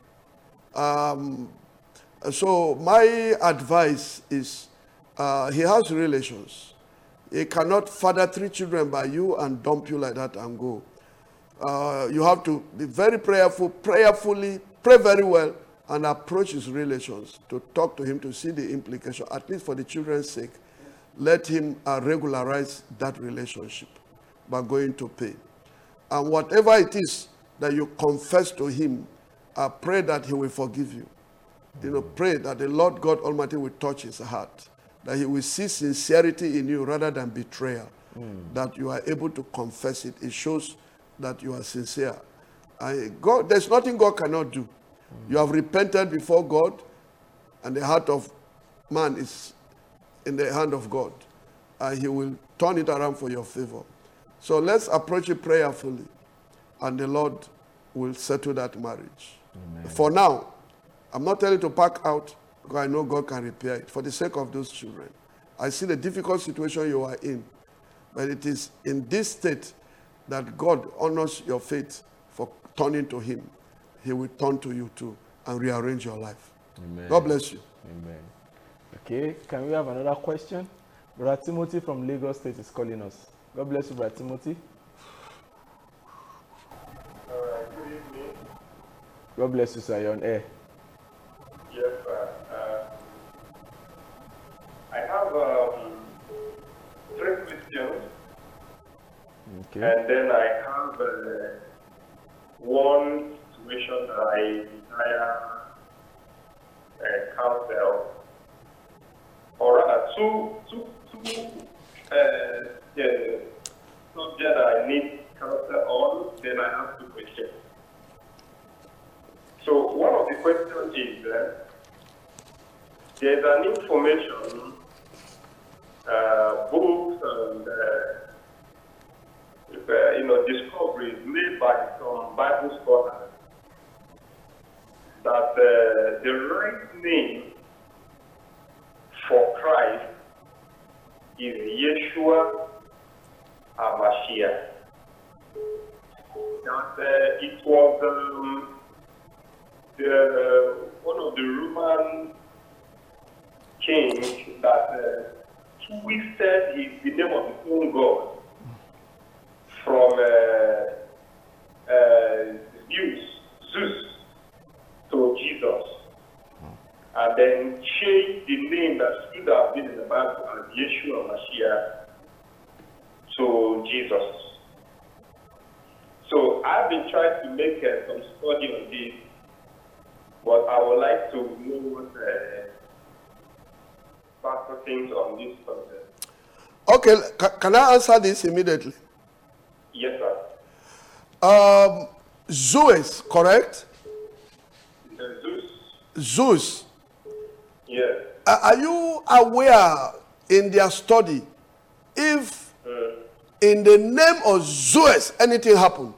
So my advice is, he has relations. He cannot father 3 children by you and dump you like that and go. You have to be very prayerfully, pray very well, and approach his relations to talk to him to see the implication, at least for the children's sake. Let him regularize that relationship by going to pay. And whatever it is that you confess to him, pray that he will forgive you. You know, pray that the Lord God Almighty will touch his heart, that he will see sincerity in you rather than betrayal, that you are able to confess it. It shows that you are sincere. God, there's nothing God cannot do. You have repented before God, and the heart of man is in the hand of God. He will turn it around for your favor. So let's approach it prayerfully and the Lord will settle that marriage. Amen. For now, I'm not telling you to pack out because I know God can repair it. For the sake of those children, I see the difficult situation you are in, but it is in this state that God honors your faith for turning to Him. He will turn to you too and rearrange your life. Amen. God bless you. Amen. Okay, can we have another question? Brother Timothy from Lagos State is calling us. God bless you, Brother Timothy. Good evening. God bless you, sir. You're on air. Yes, sir. I have 3 questions. Okay. And then I have one situation that I desire counsel, or rather two subjects that I need counsel on. Then I have 2 questions. So one of the questions is there's an information, books and discoveries made by some Bible scholars that the right name for Christ is Yeshua HaMashiach. That it was one of the Roman kings that twisted the name of his own God from Zeus to Jesus, and then changed the name that should have been in the Bible as Yeshua Mashiach to Jesus. So I've been trying to make some study on this, but I would like to know what Pastor thinks on this subject. Okay, can I answer this immediately? Yes, sir. Zeus, correct? Zeus. Zeus. Yes. Are you aware in their study if in the name of Zeus anything happened?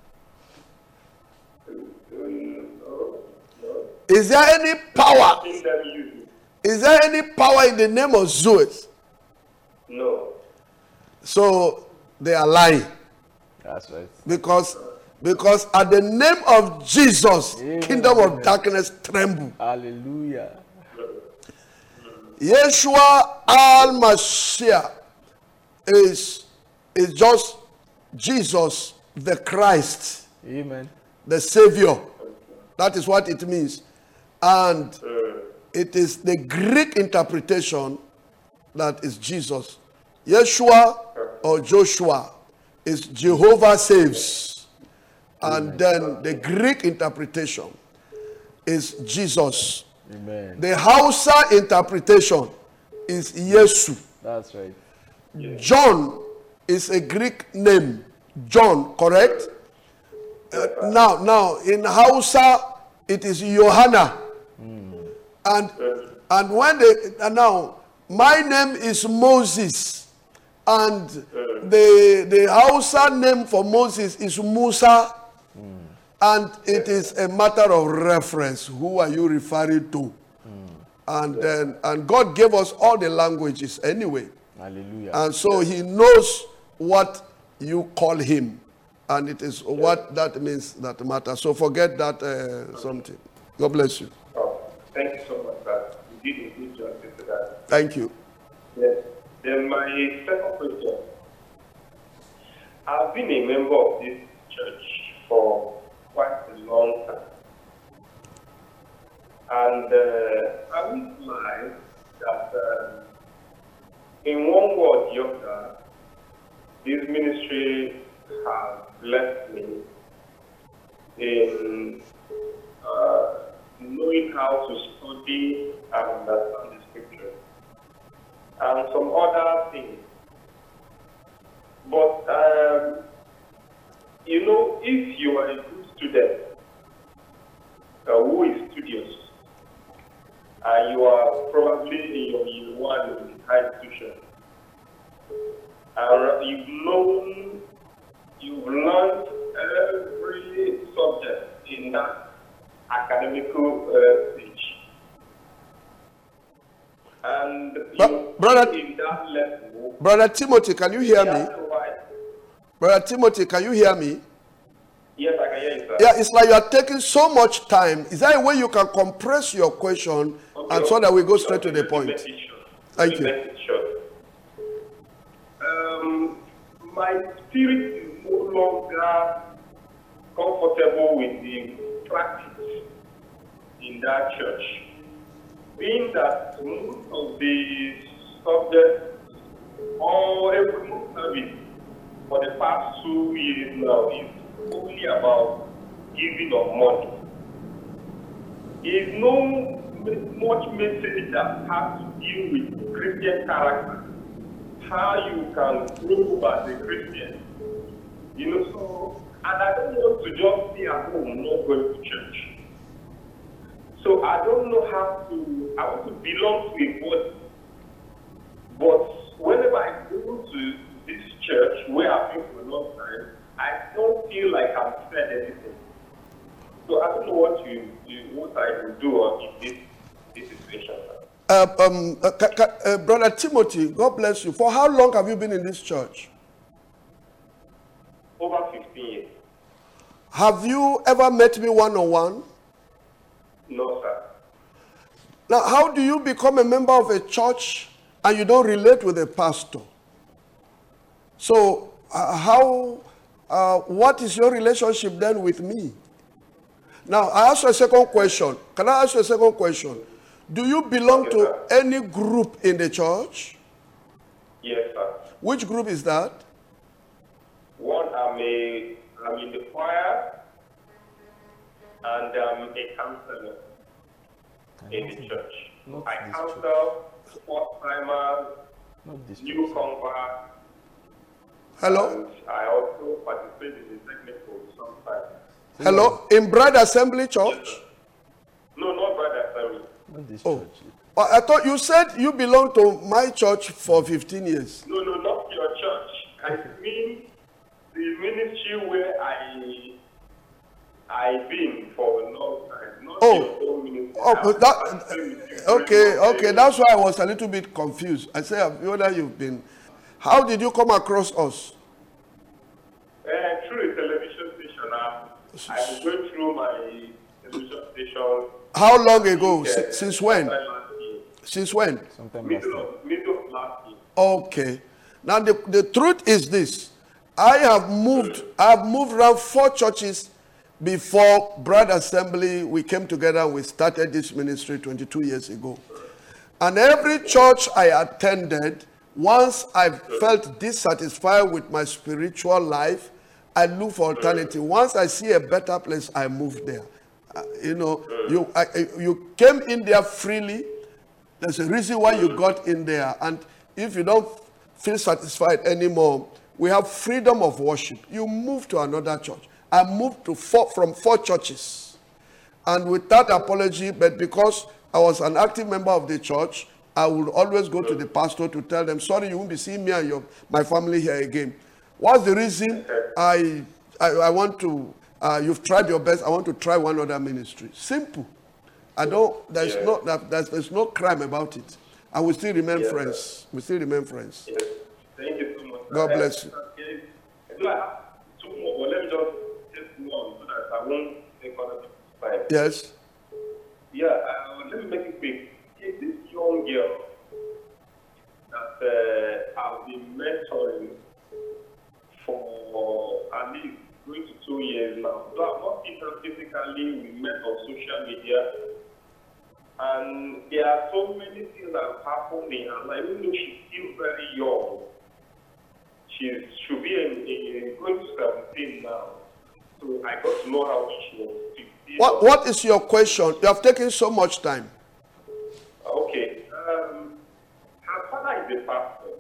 No. Is there any power? Is there any power in the name of Zeus? No. So they are lying. That's right. Because at the name of Jesus, Amen. Kingdom of darkness tremble. Hallelujah. Yeshua al-Mashiach is just Jesus the Christ. Amen. The Savior. That is what it means. And it is the Greek interpretation that is Jesus. Yeshua or Joshua is Jehovah saves. And then the Greek interpretation is Jesus. Amen. The Hausa interpretation is Yesu. That's right. John is a Greek name. John, correct? Now in Hausa it is Johanna. And when now my name is Moses, and the Hausa name for Moses is Musa, and it is a matter of reference. Who are you referring to? And God gave us all the languages anyway. Hallelujah. And so He knows what you call Him, and it is what that means that matters. So forget that something. God bless you. Oh, thank you so much, sir. You did a good job into that. Thank you. Yes. Then my second question. I've been a member of this church for quite a long time. And I would like that in one word or the other, this ministry has blessed me in knowing how to study and understand the scripture and some other things. But, if you are a good student who is studious, and you are probably in your year 1 in the high institution, and you've learned every subject in that academical stage. And Brother- in that level, Brother Timothy, can you hear me? that's why. Brother Timothy, can you hear me? Yes, I can hear you, sir. Yeah, it's like you are taking so much time. Is there a way you can compress your question and so that we go straight to the point? Thank you. My spirit is no longer comfortable with the practice in that church. Being that most of the subjects or every service for the past 2 years now is only about giving of money. There is no much message that has to do with Christian character, how you can grow as a Christian. So, and I don't want to just be at home, not going to church. So I don't know how to, I want to belong to a body. But whenever I go to this church where I've been for a long time, I don't feel like I'm fed anything. So I don't know what I will do in this situation. Brother Timothy, God bless you. For how long have you been in this church? Over 15 years. Have you ever met me one-on-one? No, sir. Now, how do you become a member of a church and you don't relate with a pastor? So, what is your relationship then with me? Now, I ask you a second question. Can I ask you a second question? Do you belong to any group in the church? Yes, sir. Which group is that? One, I'm in the choir, and I'm a counselor in the church. I counsel sport-timers, newcomers. Hello? And I also participate in the technical sometimes. Hello? In Bride Assembly Church? Yes, no, not Bride Assembly. Not this Oh. church. I thought you said you belong to my church for 15 years. No, not your church. I mean the ministry where I've been for a long time. Not your own ministry. Okay. That's why I was a little bit confused. I said, whether you've been. How did you come across us? Through a television station. I went through my television station. How long ago? Since when? Last year. Since when? Sometime last year. Middle of last year. Okay. Now the truth is this. I have moved around 4 churches before Bride Assembly. We came together and we started this ministry 22 years ago. And every church I attended, once I felt dissatisfied with my spiritual life, I look for alternative. Once I see a better place, I move there. You came in there freely. There's a reason why you got in there. And if you don't feel satisfied anymore, we have freedom of worship. You move to another church. I moved from 4 churches. And without apology, but because I was an active member of the church, I would always go to the pastor to tell them, sorry, you won't be seeing me and my family here again. What's the reason? I want to, you've tried your best, I want to try one other ministry. Simple. There's no crime about it. And we still remain friends. We still remain friends. Yes. Thank you so much. God bless you. I have 2 more, but let me just take one so that I won't take other people's time. Yes. Yeah, let me make it quick. This young girl that I've been mentoring for at least going to 2 years now. So I've not seen her physically. We met on social media. And there are so many things that have happened in her life. Even though she's still very young, she should be going to 17 now. So I got to know her when she was 15. What is your question? You have taken so much time. Okay. Her father is a pastor,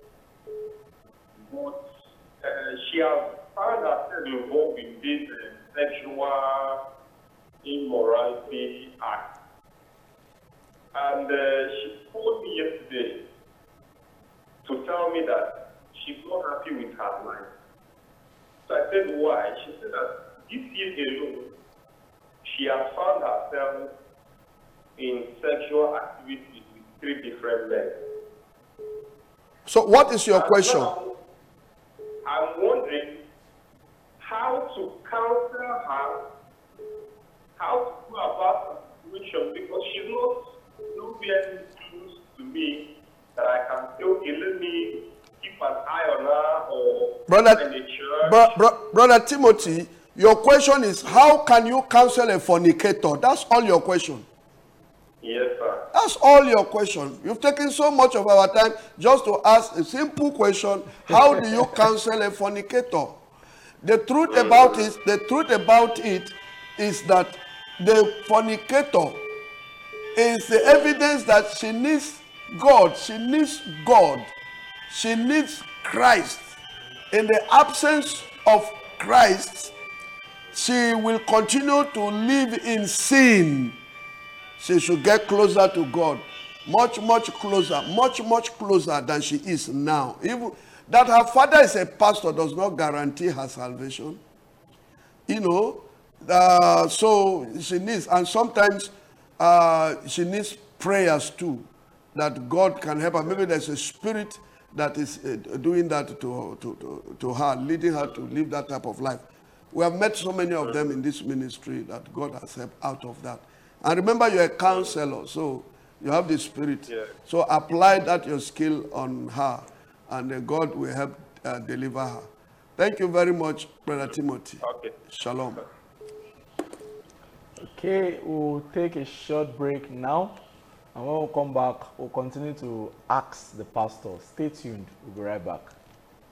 but she has found herself involved in this sexual immorality act. And she called me yesterday to tell me that she's not happy with her life. So I said, why? She said that this year alone, she has found herself in sexual activities with 3 different men. So what is your And question? now, I'm wondering how to counsel her, how to go about the situation, because she's not very close to me that I can say, okay, let me keep an eye on her or Brother, in the church. Brother Timothy, your question is, how can you counsel a fornicator? That's all your question. Yes, sir. That's all your question. You've taken so much of our time just to ask a simple question. How do you counsel a fornicator? The truth about it is that the fornicator is the evidence that she needs God. She needs God. She needs Christ. In the absence of Christ, she will continue to live in sin. She should get closer to God. Much closer than she is now. Even that her father is a pastor does not guarantee her salvation. So she needs, and sometimes she needs prayers too, that God can help her. Maybe there's a spirit that is doing that to her, leading her to live that type of life. We have met so many of them in this ministry that God has helped out of that. And remember, you're a counselor, so you have the spirit. Yeah. So apply that your skill on her, and God will help deliver her. Thank you very much, Brother Timothy. Okay. Shalom. Okay, we'll take a short break now. And when we come back, we'll continue to ask the pastor. Stay tuned. We'll be right back.